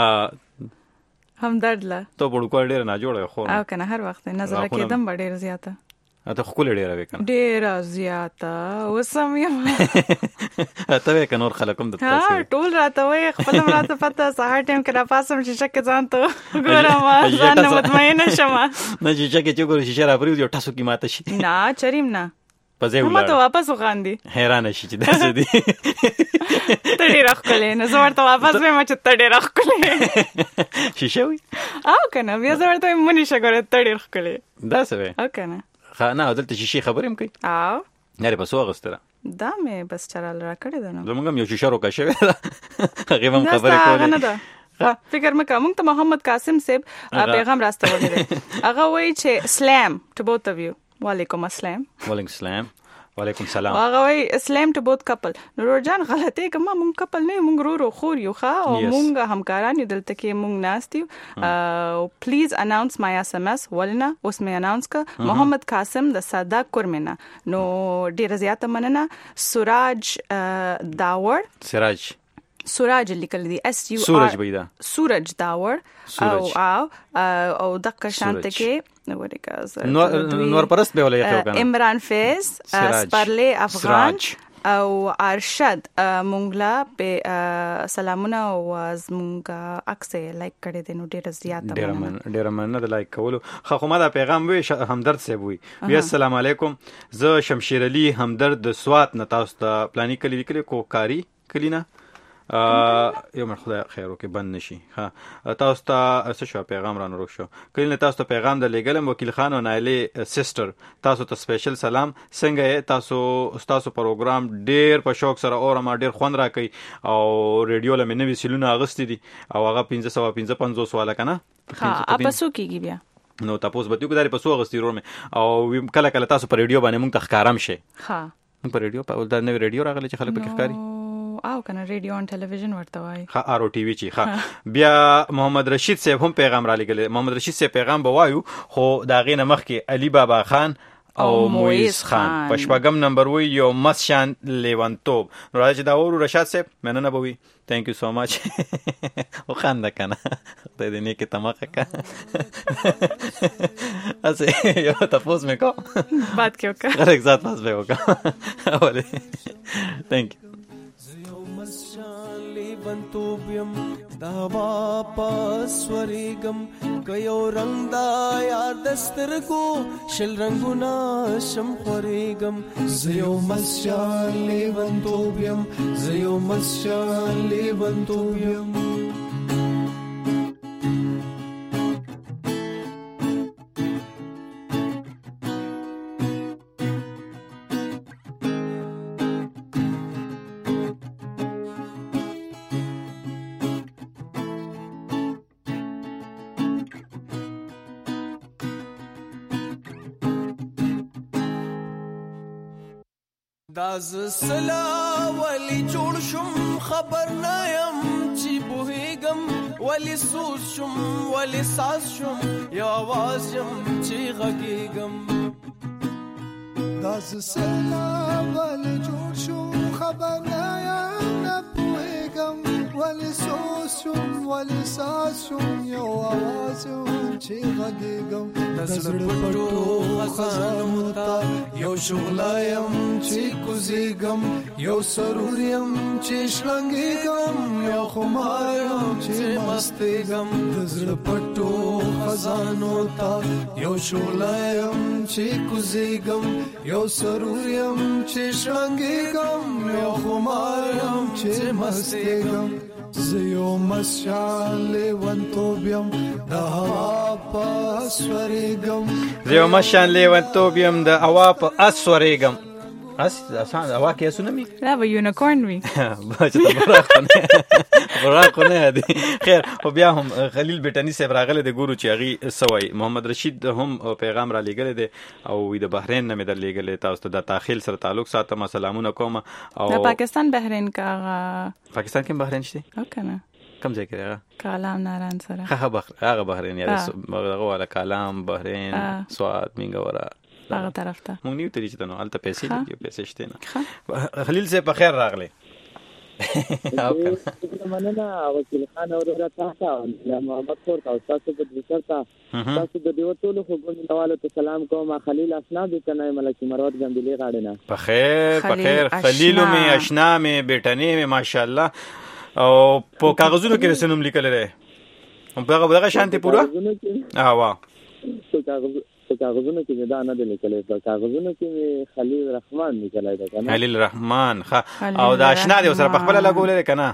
Speaker 8: همدرد لا
Speaker 9: ته بړکو ډیر نه جوړه خور
Speaker 8: او کنه هر وخت نظر کېدم ډیر زیاته
Speaker 9: ته خپل ډیر وکنه
Speaker 8: ډیر زیاته وسم یم
Speaker 9: ته وکنه نور خلکم د
Speaker 8: تاسو ټول راته وای خپل راته پته سهار ټیم کې را پاسم شیشه کې ځان ته ګورم ځان مطمئن شم
Speaker 9: نه شیشه کې چې ګور شیشه را پریو یو ټاسو کې ماته شي
Speaker 8: نه چریم نه
Speaker 9: پځه ولاړ
Speaker 8: ما ته واپس وخاندي
Speaker 9: حیران شي چې داسې دي
Speaker 8: ته ډیر خپلې نه زه ورته واپس وایم چې ته ډیر خپلې
Speaker 9: شیشه وي
Speaker 8: او کنه بیا زه ورته مونږ شګره ته ډیر خپلې
Speaker 9: داسې وي
Speaker 8: او کنه
Speaker 9: نه دلته شیشه خبرې هم کوي
Speaker 8: او
Speaker 9: نه په سو غستره
Speaker 8: دا مې بس چرال را کړی ده نو
Speaker 9: زمونږ یو شیشه روکا شوی هغه هم خبرې کولې
Speaker 8: فکر مکه موږ ته محمد قاسم صاحب پیغام راستولی دی هغه وایي چې سلام ټو بوث اف یو وعلیکم السلام
Speaker 9: وعلیکم السلام
Speaker 8: هغه وایي اسلام ټو بوث کپل نور جان غلطه کوم موږ کپل نه موږ ورو خور یو ښه او موږ همکاران یو دلته کې موږ ناست یو پلیز اناونس مای اس ام اس ولنه اوس مې اناونس ک محمد قاسم د ساده کورمنه نو ډیر زیاته مننه سراج داور سوراج لیکل دي اس یو
Speaker 9: سورج بيدا
Speaker 8: سورج داور او دغه شانته کې
Speaker 9: نور پرست به ولې ته وکنه
Speaker 8: عمران فیض سپرلی افغان او ارشد مونږلا په سلامونه او زمونږه عکس لایک کړی دی نو ډیر زیاته
Speaker 9: ډیر مننه د لایک کولو خو ما دا پیغام وی همدرد صاحب وی السلام علیکم زه شمشیر علي همدرد د سوات نه تاسو ته پلاني کلی کوکاری کلینا یو من خدای خیر وکي بند نشي ها تاسو ته څه شو پیغام رانه روښ شو کله تاسو ته پیغام د لګلم وکیل خان او نایلې سسټر تاسو ته سپیشل سلام څنګه تاسو پروګرام ډیر په شوق سره اور ما ډیر خوند راکې او ریډیو لمنه وی سلونه اغستې دي او هغه 555 سوال کنه
Speaker 8: ها اپسو کیږي بیا
Speaker 9: نو تاسو به یو کداري پسو اغستې رومه او کله تاسو په ریډیو باندې مونږ تخکارم شي
Speaker 8: ها
Speaker 9: مونږ په ریډیو په ولدا نو ریډیو راغلی چې خلک په ښکاری
Speaker 8: او کنه ریډیو ان ټلویزیون ورته وای
Speaker 9: ها آر او ټي وی چی ها بیا محمد رشید صاحب هم پیغام را لګل محمد رشید صاحب پیغام بوایو خو دا غینه مخ کې علي بابا خان او مویز خان پښپغم نمبر وی یو مسشان لیوانتوب نو راځي دا ورو رشاد صاحب مننه بوي ثانک یو سو ماچ او خان دا کنه ته دې نه کې تماقه کا اسه یو تاسو مې کو
Speaker 8: بات کیو کا
Speaker 9: غره ذات پاس به وکا اوله ثانک یو
Speaker 10: بنتوبیم دا واپس ورېږم که یو رنګ دا یار دسترګو شل رنګونه شم خورېږم زه یو مسشان لیونتوب یم
Speaker 15: داز سلا ولی جوړ شم خبر نه يم چې بوهېږم ولی سوز شم ولی ساز شم یو आवाज يم چې غږېږم
Speaker 16: داز سلا ولی جوړ شم خبر نه يم نه بوهېږم ولی سوز شم ولی ساز شم یو आवाज يم چې غږېږم د زړه پټو خزانو ته یو شغله یم چې کوزېږم یو سرور یم چې شلنګېږم یو خمار یم چې مستېږم د زړه پټو خزانو ته یو شغله یم چې کوزېږم یو سرور یم چې شلنګېږم یو خمار یم چې مستېږم زیو مسشان لیونتوبیم د هوا په اسوریګم
Speaker 9: زیو مسشان لیونتوبیم د هوا په اسوریګم اس آسان هوا کې اسونه می
Speaker 8: دا به یونیکورن وي
Speaker 9: براخ نه دی خیر خو بیا هم خلیل بیٹانی صاحب راغله د ګورو چې هغه سوي محمد رشید هم پیغام را لېګل دي او د بحرین نه مې در لېګل تاسو ته د تاخیل سره تعلق ساتم سلامونه کوم او
Speaker 8: د پاکستان بحرین کا
Speaker 9: پاکستان کې بحرین شته
Speaker 8: او کنه
Speaker 9: کم ځای کې راغله
Speaker 8: کالام ناران سره
Speaker 9: هغه بحرین یا هغه والا کالام بحرین سواد منګورا
Speaker 8: هغه طرف ته
Speaker 9: مونږ نیو ترې چې نو الته پیسې لګي پیسې شته نه خلیل سے په خیر راغله
Speaker 17: مننه وکیل خان اورا تاسو یا محمد خور تاسو په دې سره تاسو د دیو ټول خو ګونواله ته سلام کوم خلیل اسنا دې کنه ملک مروت ګمبلی غاړه نه
Speaker 9: په خیر خلیل می اشنا می بیٹنی می ماشاءالله او په کاغذونو کې رسنوم لیکل لري هم په هغه شانتي پورا وا
Speaker 17: په کاغذونو کې دا نه دی لیکلی په کاغذونو کې خلیل رحمان لیکلی دی کنه
Speaker 9: خلیل رحمان او دا آشنا دی سره په خپل لګولې کنه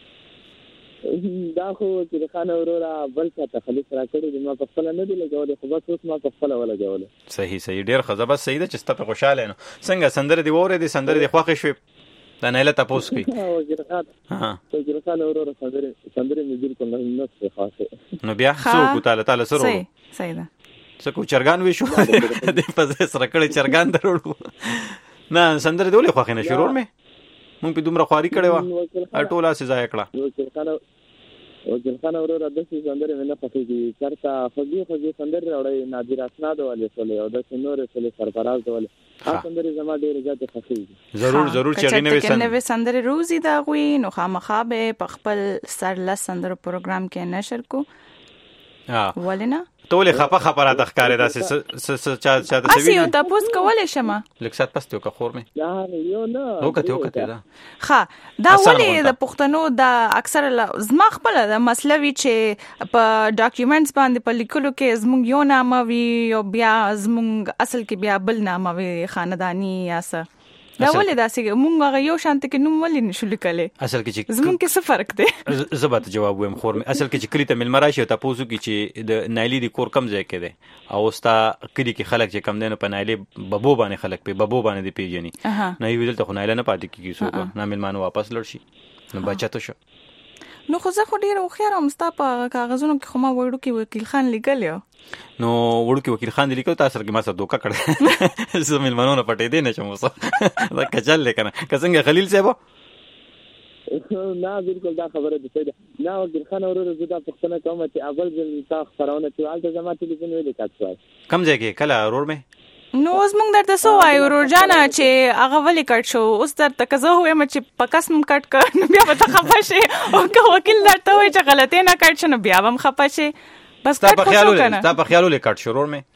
Speaker 17: دا خو چې خان اورورا بل څه تخلیص را کړی دی ما په خپل نه دی لګولې خو بس اوس ما په خپل ولا جوړل
Speaker 9: صحیح ډیر خزه بس صحیح ده چې ست په خوشاله نو څنګه سندره دی وره دی سندره دی خوښ شوی دا نه لته پوس کی
Speaker 17: وګړه خان اورورا سندره مې بالکل نه څه خاصه
Speaker 9: نو بیا څو تعالی سره
Speaker 8: صحیح ده
Speaker 9: څکو چرګان وې شو د پزې سره کړي چرګان درړو نه سندره دولې خوښ نه شروع مې مونږ په دومره خواري کړي وا ټوله سزا کړه
Speaker 17: وکیل خان اورورا د سندره نه پخېږي چرته خوږی سندره وړي نادر اسناد والے سولې او د نور سولې سرفراز والے سندره زما ډېر زیات خوښي
Speaker 9: ضرور چې
Speaker 8: نوې سندره روزي دا غوي نو خامخا به په خپل سر له سندره پروګرام کې نشر کو ولنه
Speaker 9: ټول خپه را تخکارې داسې چا د سوي
Speaker 8: اسی یو تاسو کولای شمه
Speaker 9: لکسات پستو کا خور مې
Speaker 17: یو نه
Speaker 9: وکته دا
Speaker 8: دا ولې د پښتنو دا اکثر زما خپل د مسلوي چې په ډاکومېنټس باندې په لیکلو کې زموږ یو نامه وی او بیا زموږ اصل کې بیا بل نامه وی خاندانی یا څه دا ولې داسې مونږ یو شانت کې نوم ولې نشو لیکلای
Speaker 9: اصل کې چې
Speaker 8: زموږ کې څه فرق دی
Speaker 9: زبات جواب وایم خور مې اصل کې چې کلی ته ملمراشي ته پوسو کې چې د نایلی د کور کم ځای کې دی او ستا کلی کې خلک چې کم دینو په نایلی ببو باندې خلک په ببو باندې دی پیژني نه ویل ته خو نایله نه پاتې کیږي سو نه ملمانو واپس لړ شي نو بچا ته شو
Speaker 8: نو خو زه خو ډیر خو هم ستا په کاغذونو کې خو ما وړو کې وکیل خان لیکل یو
Speaker 9: نو وړو کې وکیل خان لیکل تاسو کې ما سره دوکا کړ زه ملمانو پټې دی نه شم وسه دا کچل لیکنه څنګه خلیل صاحب
Speaker 17: نه بالکل دا خبره ده نه وکیل خان اورورا زدا پښتنه کوم چې اول ځل تا خبرونه چې حالت زما ټلیفون ویل کاڅوای
Speaker 9: کم ځای کې کله اورور مې
Speaker 8: نو اوس موږ درته سو وایو ورجانا چې هغه ولې کټ شو اوس درته کزه وایم چې په قسم کټ کړ نو بیا به ته خفه شي او که وکیل درته وایي چې غلطي نه کټ شنو بیا هم خفه شي بس کټ خو کنه
Speaker 9: تا په خیالو کټ شروع مې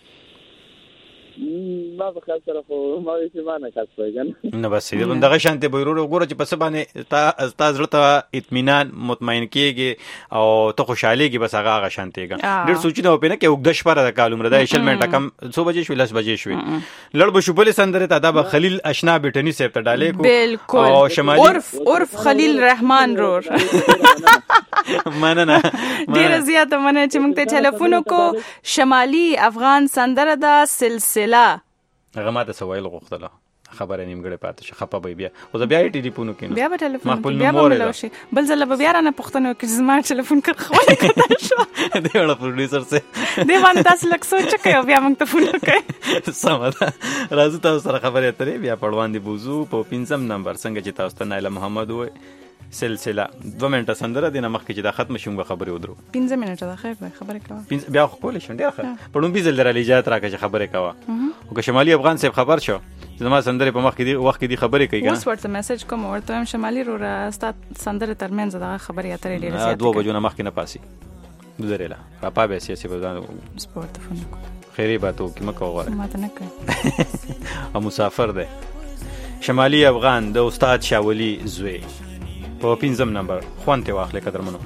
Speaker 17: ما په خیال سره خو ما یې ما نه کټ وایګن
Speaker 9: نو بس دې دغه شانته به ورور وګوره چې پس باندې تا زړه اطمینان مطمئن کیږي او ته خوشاليږي بس هغه شانتهګا ډېر سوچنه وپینه کې وګدش پر د کالوم ردا ایشل منټه کم 100 بجې شو 10 بجې شو لړ بشو بل سندره ته دا خلیل اشنا بیٹنی صاحب ته ډالې کو
Speaker 8: بالکل
Speaker 9: او شمالي
Speaker 8: عرف خلیل رحمان رور
Speaker 9: مننه
Speaker 8: ډېر زیات مننه چې موږ ته ټلیفون وکړو شمالي افغان سندره دا سلسله
Speaker 9: هغه ماته سوال غوښتله خبره نیمګړې پاتې شو خپه بیا او زه بیا ټلیفون وکړم
Speaker 8: بیا به ټلیفون بیا به ملوشي بل ځل به بیا رانه پښتنه کې زما ټلیفون کړ خو کړه شو
Speaker 9: دی وړ پروډوسر سه
Speaker 8: دی باندې تاسو لک سوچ کوي بیا موږ ته فون وکړي
Speaker 9: سمه راځو تاسو سره خبرې اترې بیا پړوان دی بوزو په 5 نمبر څنګه چې تاسو ته نایله محمد وای سلسله 2 منټه سندره دینه مخکې چې دا ختم شوم خبرې ودرو
Speaker 8: 15 منټه دا خبرې کوه
Speaker 9: بیا خو کولې شو ډیر ښه پړون بي زل درالي اجازه راکړه چې خبرې کوه او که شمالي افغان صاحب خبر شو زما سندره په مخ کې دی وخت کې دی خبرې کوي
Speaker 8: اوس ورته میسج کوم ورته هم شمالي رو راستات سندره ترمنځ دا خبرې اترې ډیره زیاته
Speaker 9: 2 بجو نه مخکې نه پاسي دوزريلا پاپا به سیاسي بزان
Speaker 8: سپورت فون
Speaker 9: خیری باتو کې مکو غواړي
Speaker 8: ما ته نه کوي
Speaker 9: او مسافر دی شمالي افغان د استاد شاولي زوی په 5 نمبر خوانته واخلې قدرمنو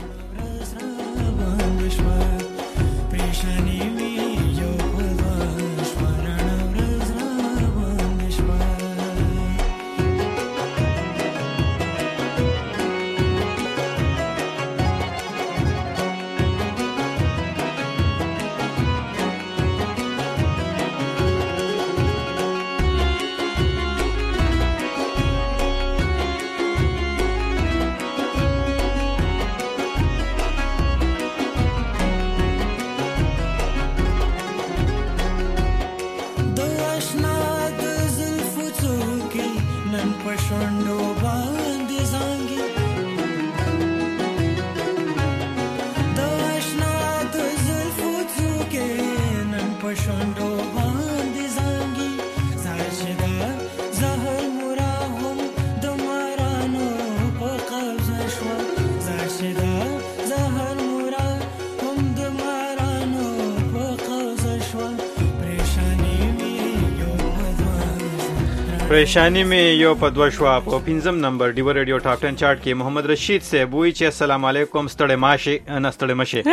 Speaker 9: پریشانی می یو په 2 شوا په 5 نمبر ډیو ریډیو ټاپ 10 چارت کې محمد رشید صاحب وی چې السلام علیکم ستړی ماشه نه ستړی مشه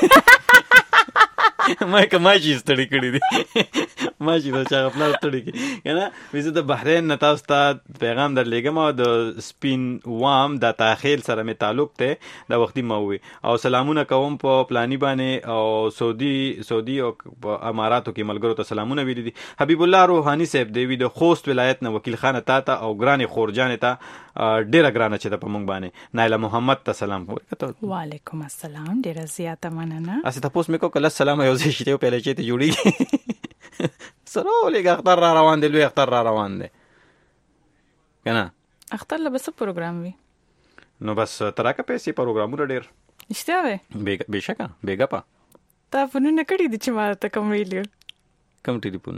Speaker 9: ما کماجی ستړی کړی دی ماجی دا چې خپل ستړی کی کنه ویزه د بحرین نه تاسو ته پیغام درلېګم او د سپین وام د تاخیل سره می تعلق ته د وختي مووي او سلامونه کوم په پلاني باندې او سعودي او اماراتو کې ملګرو ته سلامونه ویلي دي حبیب الله روحانی صاحب دی د خوست ولایت نه وکیل خانه تا او ګرانی خورجان ته ډیره ګرانه چې د پمنګ باندې نایله محمد ته سلام وکړه
Speaker 8: وعلیکم السلام ډیره زیاته مننه
Speaker 9: اسه تاسو مې کو کله سلام یو ځای شته په لچې ته جوړی سره ولې اختر را روان دی لوی اختر را روان دی کنه
Speaker 8: اختر له بس پروګرام وی
Speaker 9: نو بس تراکه پیسې پروګرامونه ډیر
Speaker 8: اشته وي
Speaker 9: بهشکه بیګه پا
Speaker 8: تا فنونه کړی دي چې ما ته کوم ویلیو
Speaker 9: کوم ټلیفون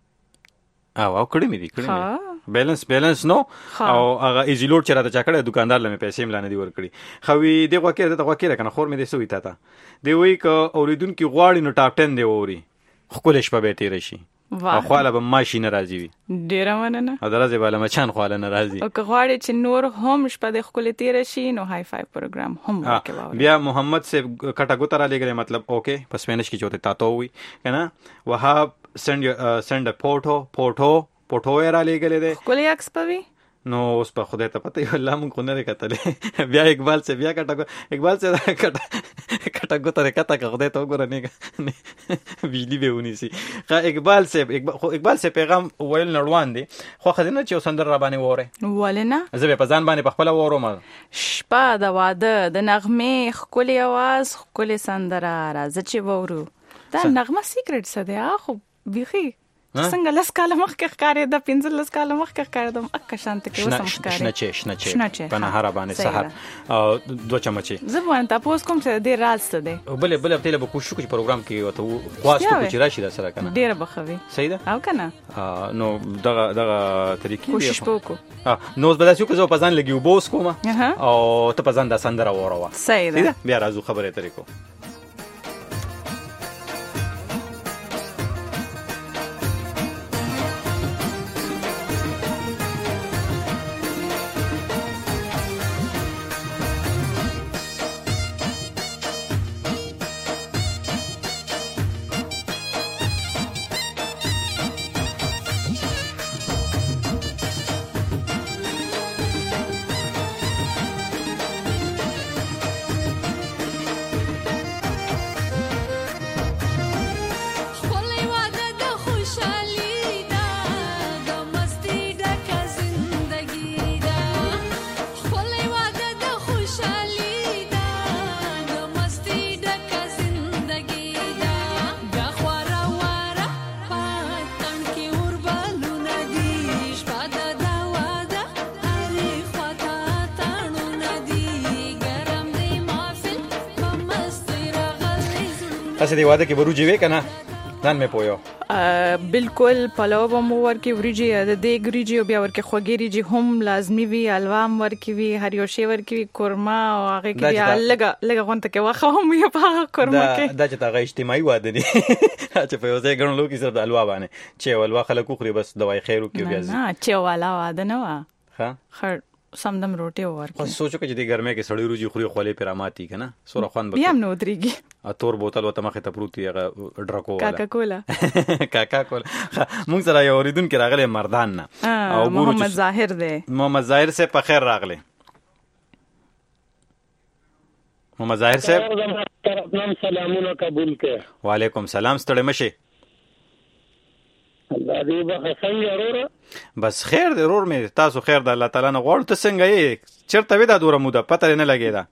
Speaker 9: او کړی مې دي بیلانس نو او هغه ایزی لوډ چرته چا کړه دکاندار لمه پیسې ملانه دی ور کړی خوي دغه کې ته غوکه کنه خور مې دې سوې تا دی وی ک اوریدونکو غواړي نو ټاپ 10 دی ووري خپل شپه به تیر شي او خواله به ماشي ناراضي وي
Speaker 8: ډیر مننه
Speaker 9: او درځي بالا مچان خواله ناراضي
Speaker 8: او که غواړي چې نور هم شپه د خپل تیر شي نو هاي فای پروګرام هم وکړو
Speaker 9: بیا محمد صاحب کټه ګوتره لګره مطلب اوکے په سپینش کې چوته تاسو وي کنه وهاب سند پورټو را لګلې ده
Speaker 8: کولې اکس پوي
Speaker 9: نو اوس په خدای ته پته یو الله مونږ نه کتلې بیا اقبال سے بیا اقبال سے کټه ګوتره کته خدای ته وګوره نه بجلی به ونی سي اقبال سے پیغام ویل نړوان دي خو خدینه چې سندر را باندې وره
Speaker 8: ولنه
Speaker 9: زه په ځان باندې په خپل وروم
Speaker 8: شپه د واده د نغمه خولي आवाज خولي سندره راځي چې وورو دا نغمه سیکریټ څه دی خو بيخي څنګه لاس کاله مخکې ښکارې د 15 کاله مخکې ښکارې د اکه شانت کې وسم ښکارې
Speaker 9: شنچه په نهار باندې سحر او 2 چمچې
Speaker 8: زبون تاسو کوم څه دی راز څه دی
Speaker 9: بل په تل به کوشش وکړي پروګرام کې وته خواسته چې راشي د سره کنه
Speaker 8: ډیر بخوي
Speaker 9: صحیح ده
Speaker 8: او کنه
Speaker 9: نو دغه طریقې
Speaker 8: کوشش وکړو
Speaker 9: نو زبر چې کو په ځان لګي وبوس کومه او ته په ځان د سندره وروه
Speaker 8: صحیح ده
Speaker 9: بیا راځو خبره طریقو اسه دی واده کې بروجي وې کنه ځان مې پویو
Speaker 8: بالکل پلو بم ورکی وریجی د دې ګریجی او بیا ورکی خوګيري جی هم لازمی وی الوام ورکی وی هر یو شی ورکی وی کورما او هغه کې بیا لګه غونته کې واخه هم یې په کورما کې
Speaker 9: دا چې تا غي اجتماعي واده دي چې په یوځای ګڼو لوکي سره د الوا باندې چې ولوا خلکو خوري بس دوای خیرو کې بیا
Speaker 8: نه چې والا واده نه وا
Speaker 9: ها
Speaker 8: خر سمدم روټي ورکی
Speaker 9: خو سوچو چې د ګرمه کې سړی روجي خوري خولې پیراماتي کنه سوره خوان
Speaker 8: بیا نو دريږي
Speaker 9: ا تور بوتل وته مخه ته پروتي هغه ډرکو
Speaker 8: کاکا کولا
Speaker 9: مونږ سره یو اوریدون کې راغله مردان نه
Speaker 8: او محمد ظاهر دی
Speaker 9: محمد ظاهر سے په خیر راغله محمد ظاهر صاحب
Speaker 18: سلامونه قبول کړه
Speaker 9: وعلیکم سلام ستړي مشه
Speaker 18: الله دې بخښي ورور
Speaker 9: بس خیر دی ورور مې تاسو خیر د الله تعالی نه غوړ ته څنګه یې چرته وې دا دوره موده پته نه لګیدا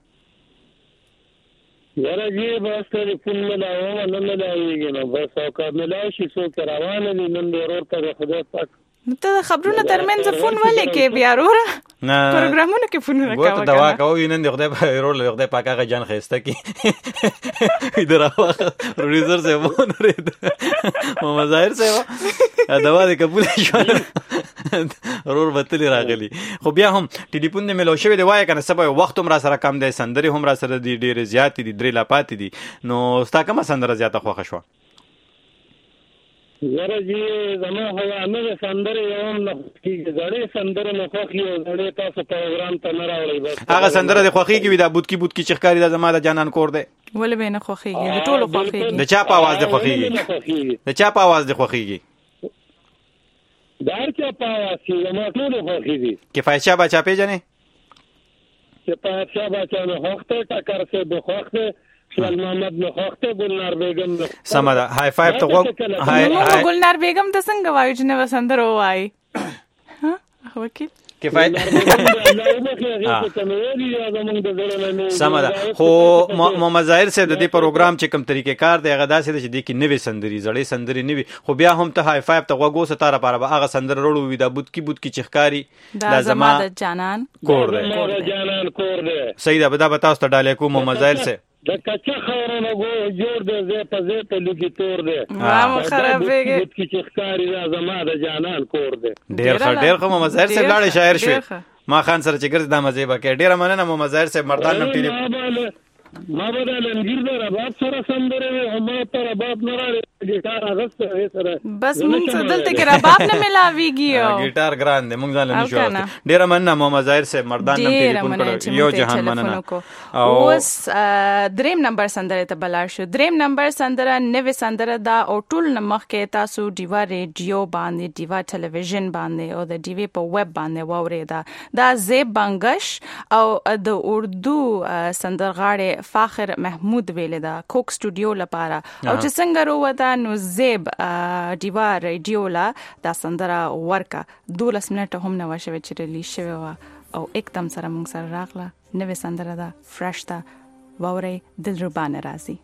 Speaker 18: یاره جی بس ټلیفون ملاو نه ملاویږي نو بس او که ملاو شي څوک روان دي نن د ورور ته خدای پاک
Speaker 8: ته خبرونه ترمنځ فون ولې کې بیا ورور
Speaker 9: نه
Speaker 8: پروګرامونه کې فونونه
Speaker 9: کوي ګوت دوا کوي نن د خدای په رول خدای پاک هغه جان خسته کی ادھر پروډوسر سے مون رید محمد ظاهر صاحب دوا دې قبول شو ورور وتلی راغلی خو بیا هم ټلیفون دې ملو شوی دی وای کنه سبا وخت هم را سره کم دی سندري هم را سره دی ډیر زیات دي درې لا پات دي نو ستا کومه سندره زیاته خوښه شو
Speaker 18: زره جی زما هوا نه سندره یوم نه کیږي زړې سندره نه خوخي او زړې تاسو پروګرام ته نه راوړی بس
Speaker 9: هغه سندره د خوخي کې دا بوتکی چخکاری دا زما د جانان کور دی
Speaker 8: ولې به نه خوخيږي د ټولو خوخيږي
Speaker 9: د چا په आवाज د خوخيږي د چا په आवाज د خوخيږي
Speaker 18: دار چا په आवाज کې ما ټولو خوخيږي
Speaker 9: کفایت شاه بچا پیژنې
Speaker 18: کفایت شاه بچا نه خوخته ټکر سے د خوخته شال محمد نو خوخته ګلنار بیگم نو
Speaker 9: سمدا های فایو ته وګ
Speaker 8: های ګلنار بیگم د څنګه وایو چې نو سندرو وای ها وکیل
Speaker 9: کفایت سمدا خو محمد ظاهر صاحب د دې پروګرام چې کوم طریقې کار دی هغه داسې چې د کې نوې سندري زړې سندري نوې خو بیا هم ته های فایو ته وګو ستاره پاره هغه سندر وروړو وي دا بوتکی چخکاری
Speaker 8: دا زما د جانان
Speaker 9: کور دی صحیح ده بدا بتاو ست ډالې کو محمد ظاهر صاحب
Speaker 18: د کچا خبرونه گو جوړ دې زه په زه په لګي تور دې
Speaker 8: ما خرابېږي
Speaker 18: کی چخکاری دا زما د جانان کور دې
Speaker 9: ډېر خو محمد ظاهر صاحب لاړ شاعر شوی ما خان سره چې ګرځي د مزه بکې ډېر مننه محمد ظاهر صاحب مردان نم ټیلی
Speaker 18: ما به لنګیر د رباب سره سندره او ما ته رباب نه راځي ګیټار اغسته سره
Speaker 8: بس مونږ دلته کې رباب نه ملاويږي
Speaker 9: ګیټار ګران دی مونږ ځان نه شو ډیر مننه محمد ظاهر صاحب مردان نم ټلیفون کړو یو جهان مننه
Speaker 8: اوس دریم نمبر سندره ته بلار شو دریم نمبر سندره نوې سندره دا او ټول نمخ کې تاسو دیوا ریډیو باندې دیوا ټلویزیون باندې او د دیوی په ویب باندې واورې دا زیب بنگش او د اردو سندرغاړي فاخر محمود ویل دا کوک سټوډیو لپاره او چې څنګه وروته نو زیب دیوا ریډیو لا دا سندره ورکا 12 منټه هم نه وشوي چې ریلیز شوی و او एकदम سره موږ سره راغله نوې سندره دا فرش تا ووري دلربان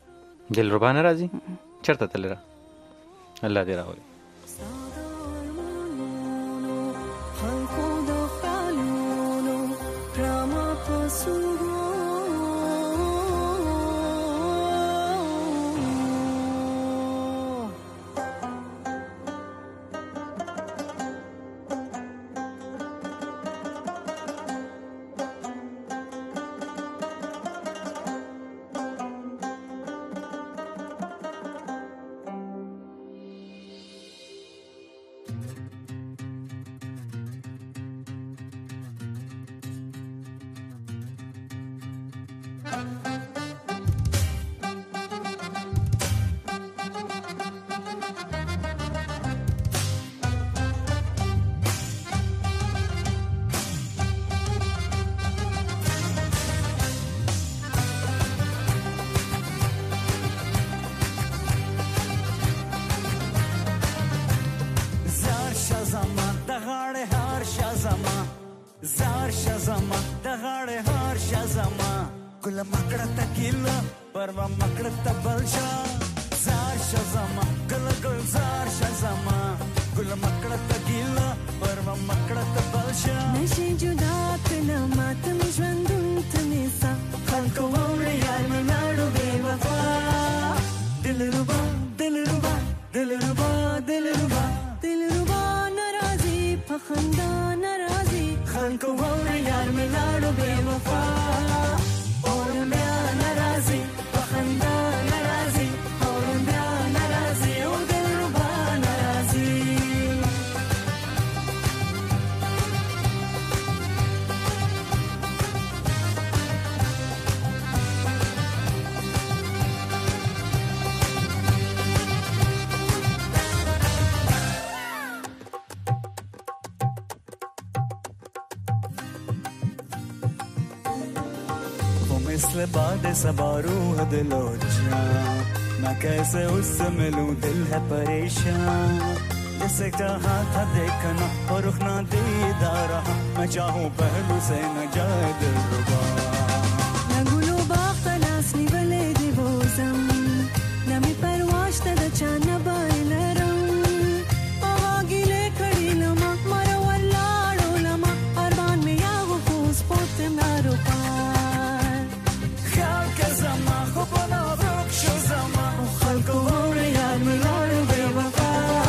Speaker 8: راځي
Speaker 9: چرته تلره الله دې راولي
Speaker 19: دل
Speaker 14: بے وفا اور بیا ناراضي بخندا ناراضي اور بیا ناراضي او دلربا ناراضي
Speaker 19: مثل باد सबा रूह दिलो जान मैं कैसे उससे मिलूं दिल है परेशान जैसे चाहा था देखना और रुख ना दीदार मैं चाहूं पहलू से न जाए दिलरुबा
Speaker 14: نګلو باغ تلاس نیولې دی بوزم نمی پرواز ته د چانه بایلرم اواګیله کړي لما مر ولاړو لما ارمان مې یو فوس پوت نارو پار
Speaker 19: خیال که زمان خوب نابرک شو زمان خلقو وره یاد ملارو بے وفا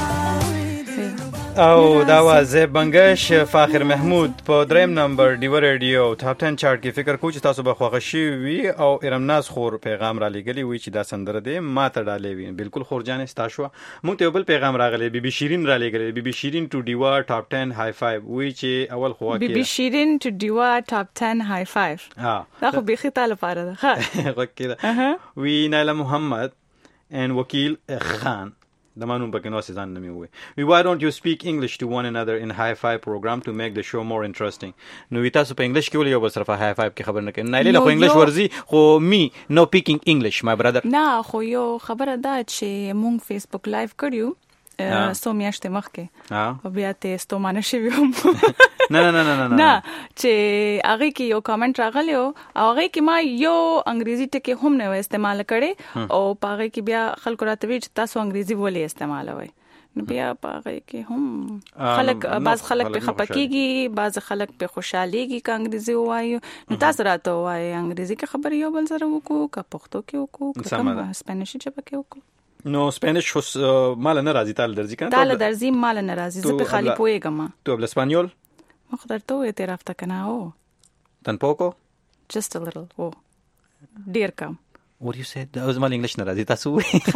Speaker 9: او دا واز بنگش فاخر محمود په دریم نمبر دیو ریډیو ټاپ 10 چارت کې فکر کوم چې تاسو به خوښ شي وي او ارمناز خور پیغام را لګلی وي چې دا سندره دی ماته ډالې وي بالکل خورجان استاشوا مونږ ته بل پیغام راغلی بي شیرین را لګلی بي شیرین ټو دیوا ټاپ 10 های 5 وی چې اول خو کې
Speaker 8: بي شیرین ټو دیوا ټاپ 10 های 5 دا خو به خطا لپاره ده ها
Speaker 9: وکیل وی نایله محمد and وکیل خان the man who knows his name. Why don't you speak English to one another in High Five program to make the show more interesting? No, we talk in English. Kyo liyo basra High Five ki khabar na ke. Na lela ko English warzi. Ko me no speaking English, my brother.
Speaker 8: Na, ko yo khabar da che mung Facebook live kadiyo. So میاشتې مخکې او بیا ته ستومانه شوی وم
Speaker 9: نه
Speaker 8: چې هغه کې یو کامنټ راغلی او هغه کې ما یو انګریزي ټکی هم نه استعمال کړي او هغه کې بیا خلکو راته وی چې تاسو انګریزي ولې استعمالوي نو بیا هغه کې هم بعض خلک په خپکیږي بعض خلک په خوشاليږي که انګریزي وایي نو تاسو راته وایي انګریزي کې خبر یو بل سره وکړو که پښتو کې وکړو که سپانیش چې پکې وکړو
Speaker 9: نو سپانیش مال نه راځي تعال درځي کنه
Speaker 8: تعال درځي مال نه راځي زه په خالي پويګم
Speaker 9: تو hablas español
Speaker 8: مخدر ته وې تیر هفته کنه او
Speaker 9: tampoco
Speaker 8: just a little او ډیر کم
Speaker 9: what you said دا زما انګلیش نه راځي تاسو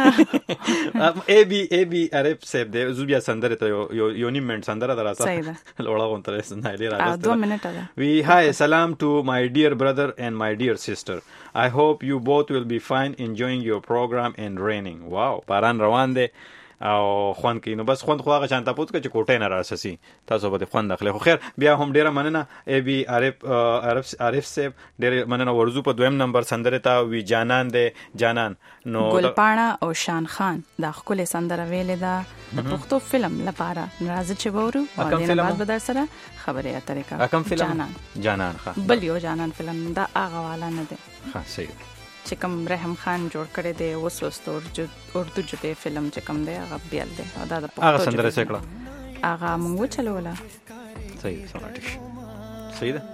Speaker 9: ابي عرب سیب دی زوبیا سندره ته یو نیم منټ سندره دراسه لوړا غونتره سنایلی راځي
Speaker 8: 2 منټه ده
Speaker 9: we hi salam to my dear brother and my dear sister I hope you both will be fine enjoying your program and raining wow باران روان دی او خوان کې نو بس خوان خو هغه شانته پوت چې کوټه نه راسسي تاسو به خوان داخله خو خیر بیا هم ډیره مننه ای بي عارف سیب ډیره مننه ورزو په دویم نمبر سندره تا وی جانان دې جانان نو
Speaker 8: ګلپاڼه او شان خان دا خپل سندره ویلې ده د پښتو فلم لپاره راځي چې وورو او د بعد بدر سره خبرې اترې کا جانان ښه بل یو جانان فلم دا هغه والا نه ده
Speaker 9: ښه صحیح
Speaker 8: چې کوم رحم خان جوړ کړی دی وسوستور اردو ژبه فلم چې کوم دی هغه بیل دی دا د
Speaker 9: هغه سندره سکړه
Speaker 8: هغه موږ چلوله
Speaker 9: صحیح سماتش صحیح ده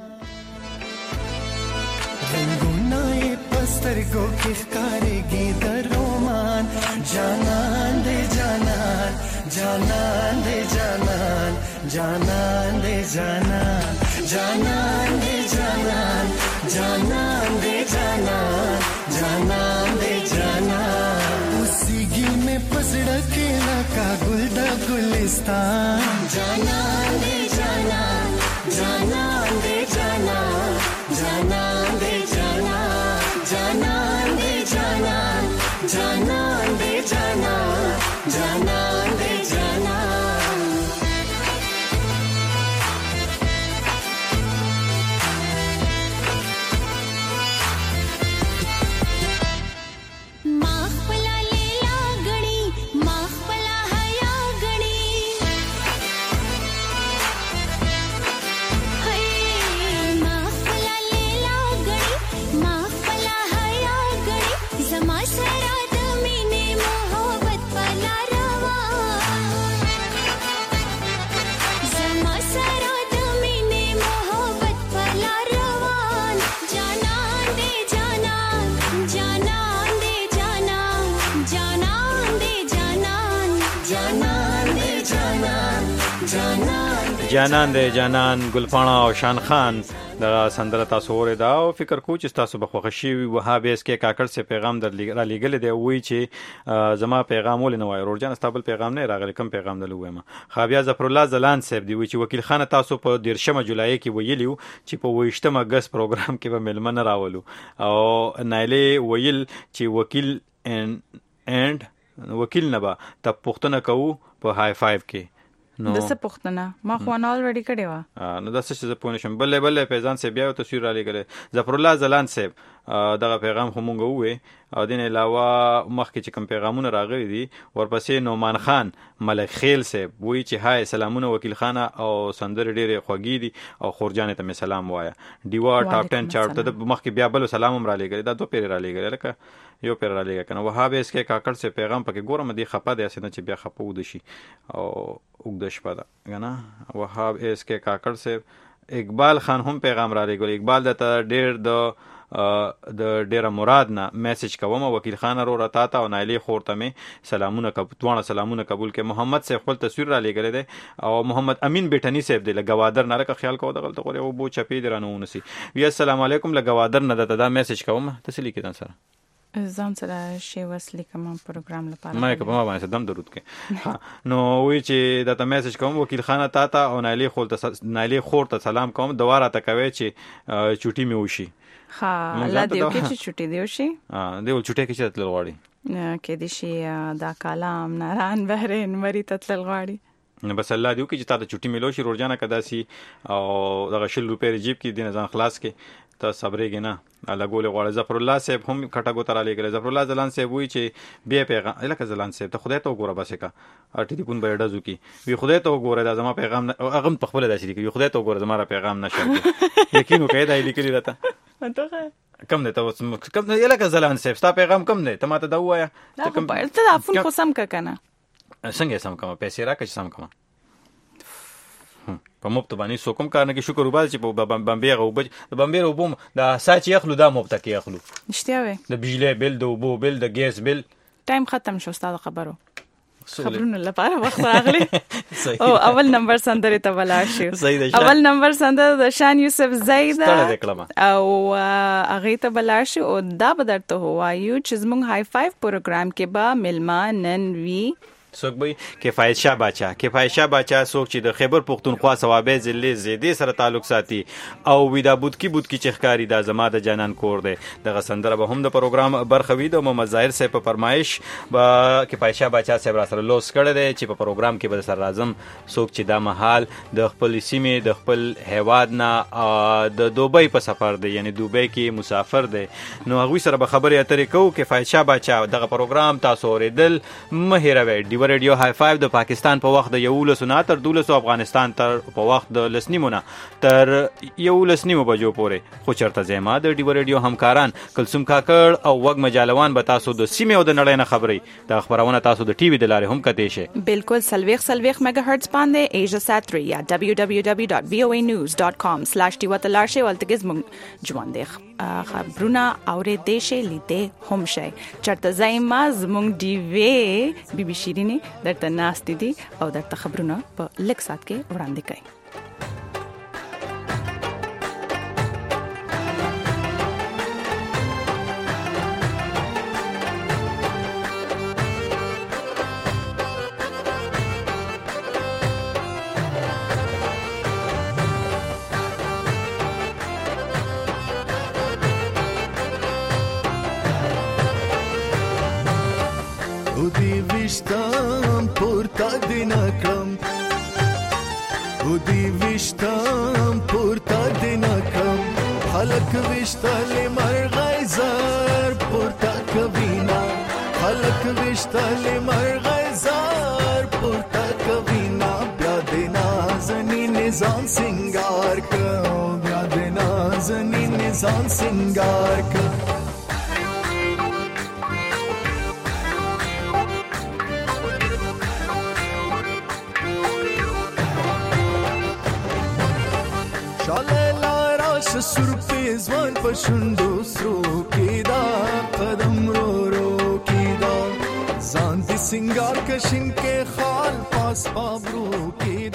Speaker 19: رنگونه پستر کو کې ښکارېږي د رومان جانان دې جانان جانان دې جانان جانان دې جانان جانان دې جانان جانان دے جانان جانان دے جانان اسی گل میں پسڑا کیلا کا گل دا گلستان جانان دے جانان جانان دے جانان جانان دے جانان جانان دے جانان جانان دے جانان جانان دے جانان
Speaker 9: جانان دے جانان گلپاڼه او شان خان دا سندره تاسو اورېده او فکر کوم چې تاسو به خوښ شي. وهاب اس کې کاکړ سے پیغام در را لېږلی دی، وایي چې زما پیغام ولې نه وایي رورجان ستا بل پیغام نه راغلی، کوم پیغام دلته وایم. خابیا ظفرالله زلان صاحب دی، وایي چې وکیل خانه تاسو په 13 جولای کې ویلیو چې په 28 اگست پروګرام کې به مېلمه نه راولو، او نایلې ویل چې وکیل نه به ته پوښتنه کوو په های 5 کې. نو
Speaker 8: د څه پوښتنه ما خو نه الریډي کړې و.
Speaker 9: نو دا څه چې پوه نشم. بلې پیزان صاحب بیا تصویر را لېږلی. ظفرالله زلان صاحب دغه پیغام خو مونږ ووې، او دین علاوه مخکې چې کوم پیغامونه راغلي دي ورپسې نومان خان ملک خیل صاحب وایي چې هاي سلامونه وکیل خانه او سندرې ډېرې خوږې دي او خورجانې ته مې سلام وایه. ډیوا ټاپ 10 چارټ ته مخکې بیا بل سلام هم را لېږلی، دا 2 پیرې را لېږلی، لکه یو پیر را لېږه که نه. وهاب اس کې کاکړ سے پیغام پکې ګورم دی خپه دی، اسې نه چې بیا خپه وده شي او اوږده شپه ده که نه. وهاب اس کې کاکړ سے اقبال خان هم پیغام را لېږلی. اقبال درته ډېر د ډیره مراد نه میسج کوم. وکیل خان وروره تا ته او نایلې خور ته مې سلامونه دواړه سلامونه قبول کړي. محمد صاحب خپل تصویر را لېږلی دی، او محمد امین بیټني صاحب دی له ګوادر نه، لکه خیال کوه دغلته غورې اوبو چپې دې رانه ونیسي. وی السلام علیکم له ګوادر نه درته دا میسج کوم. ته څه لیکې ځان سره؟
Speaker 8: ځان سره شی وسلی کوم پروګرام لپاره
Speaker 9: ما که په ما باندې دم درود کې. نو وی چې دا ته میسج کوم وکیل خانه تا ته او نایلې خور ته سلام کوم، دواره ته کوي چې چوټي مې وشي.
Speaker 8: ها الله دې وکړي چې چوټي دې وشي.
Speaker 9: دې ول چوټي کې چې تل غواړي
Speaker 8: کې دې شي دا کالام ناران بحرین مری تل غواړي.
Speaker 9: نو بس الله دې وکړي چې تا ته چوټي ملو شي رورجانه کدا سي او دغه 100 روپے جیب کې دې ځان خلاص کې ته صبرېږي نه الله ګولې غواړي. ظفرالله صاحب هم کټه ګوته را لېږلی. ظفرالله زلان صاحب وایي چې بیا پیغام لکه زلان صاحب ته خدای ته وګوره بس که ټلیفون به یې ډزو کي وي خدای ته وګوره دا زما پیغام نه، هغه هم په خپله داسې لیکي خدای ته وګوره زما را پیغام نه شر کړي. یقین وکړئ دا یې لیکلي راته کم دی ته کم دی لکه زلان صاحب ستا پیغام کم دی ته ما ته دا ووایه.
Speaker 8: ته افون خو سم که که نه
Speaker 9: څنګه یې سم کومه پیسې راکړه چې سم کومه په مفت باندې څوک هم کار نه کوي. شکر وباسه چې په بمبې هغه اوبه د بمبې اوبه د سا چې اخلو دا مفته کې اخلو.
Speaker 8: رښتیا وایې
Speaker 9: د بجلی بل د اوبو بل د ګیس بل.
Speaker 8: ټایم ختم شو ستا د خبرونو لپاره وخت راغلی. او اول نمبر سندرې ته ولاړ شو. اول نمبر سندره د شان یوسف زید او هغې ته ولاړ شو. او دا به درته ووایو چې زموږ های 5 پروګرام کې به میلمه نن وي
Speaker 9: څوک به کفایت شاه باچا. کفایت شاه باچا څوک چې د خیبر پښتونخوا صوابع ضلع زیدې سره تعلق ساتي او ویدا بودکی چې ښکاری دا زما د جانان کور دی. دغه سندره به هم د پروګرام برخه وي. د محمد ظاهر صاحب په فرمایش به کفایت شاه باچا صاحب را سره لوس کړی دی چې په پروګرام کې به سر راځم څوک چې دا مهال د خپل سیمې د خپل هیواد نه د دوبۍ په سفر دی، یعنی دوبۍ کې مسافر دی. نو هغوی سره به خبرې اترې کوو. کفایت شاه باچا دغه پروګرام تاسو اورېدل مه هېروئ. ریډیو های 5 د پاکستان په وخت د 11 نه تر 12 افغانستان تر په وخت د 10 نه تر 11 بجو پورې. خو چرته زما د ډیو ریډیو همکاران کلثوم کاکړ او وګ مجالوان به تاسو د سیمې او د نړۍ نه خبرې د خبرونه تاسو د ټي وي د لارې هم کتې شي.
Speaker 8: بالکل سلويخ میگا هرتز باندې ایجا سات 3 یا www.voanews.com/ټي وته لار شي ولته زموږ ژوند دی خبرونه اورې دیشه لیدې هم شي. چرته زما زموږ ډي وی بي بي شيريني درته ناستې دي او درته خبرونه په لږ ساعت کې وړاندې کوي.
Speaker 10: خلق وشتل مرغی زر پورتا کوینا خلق وشتل مرغی زر پورتا کوینا بیا دینا زنی نظام سنگار کو بیا دینا زنی نظام سنگار کو. سرپی زوان پشندو سرو کیدا قدم رو کیدا زانتی سنگار کشن کے خال پاس پابرو کیدا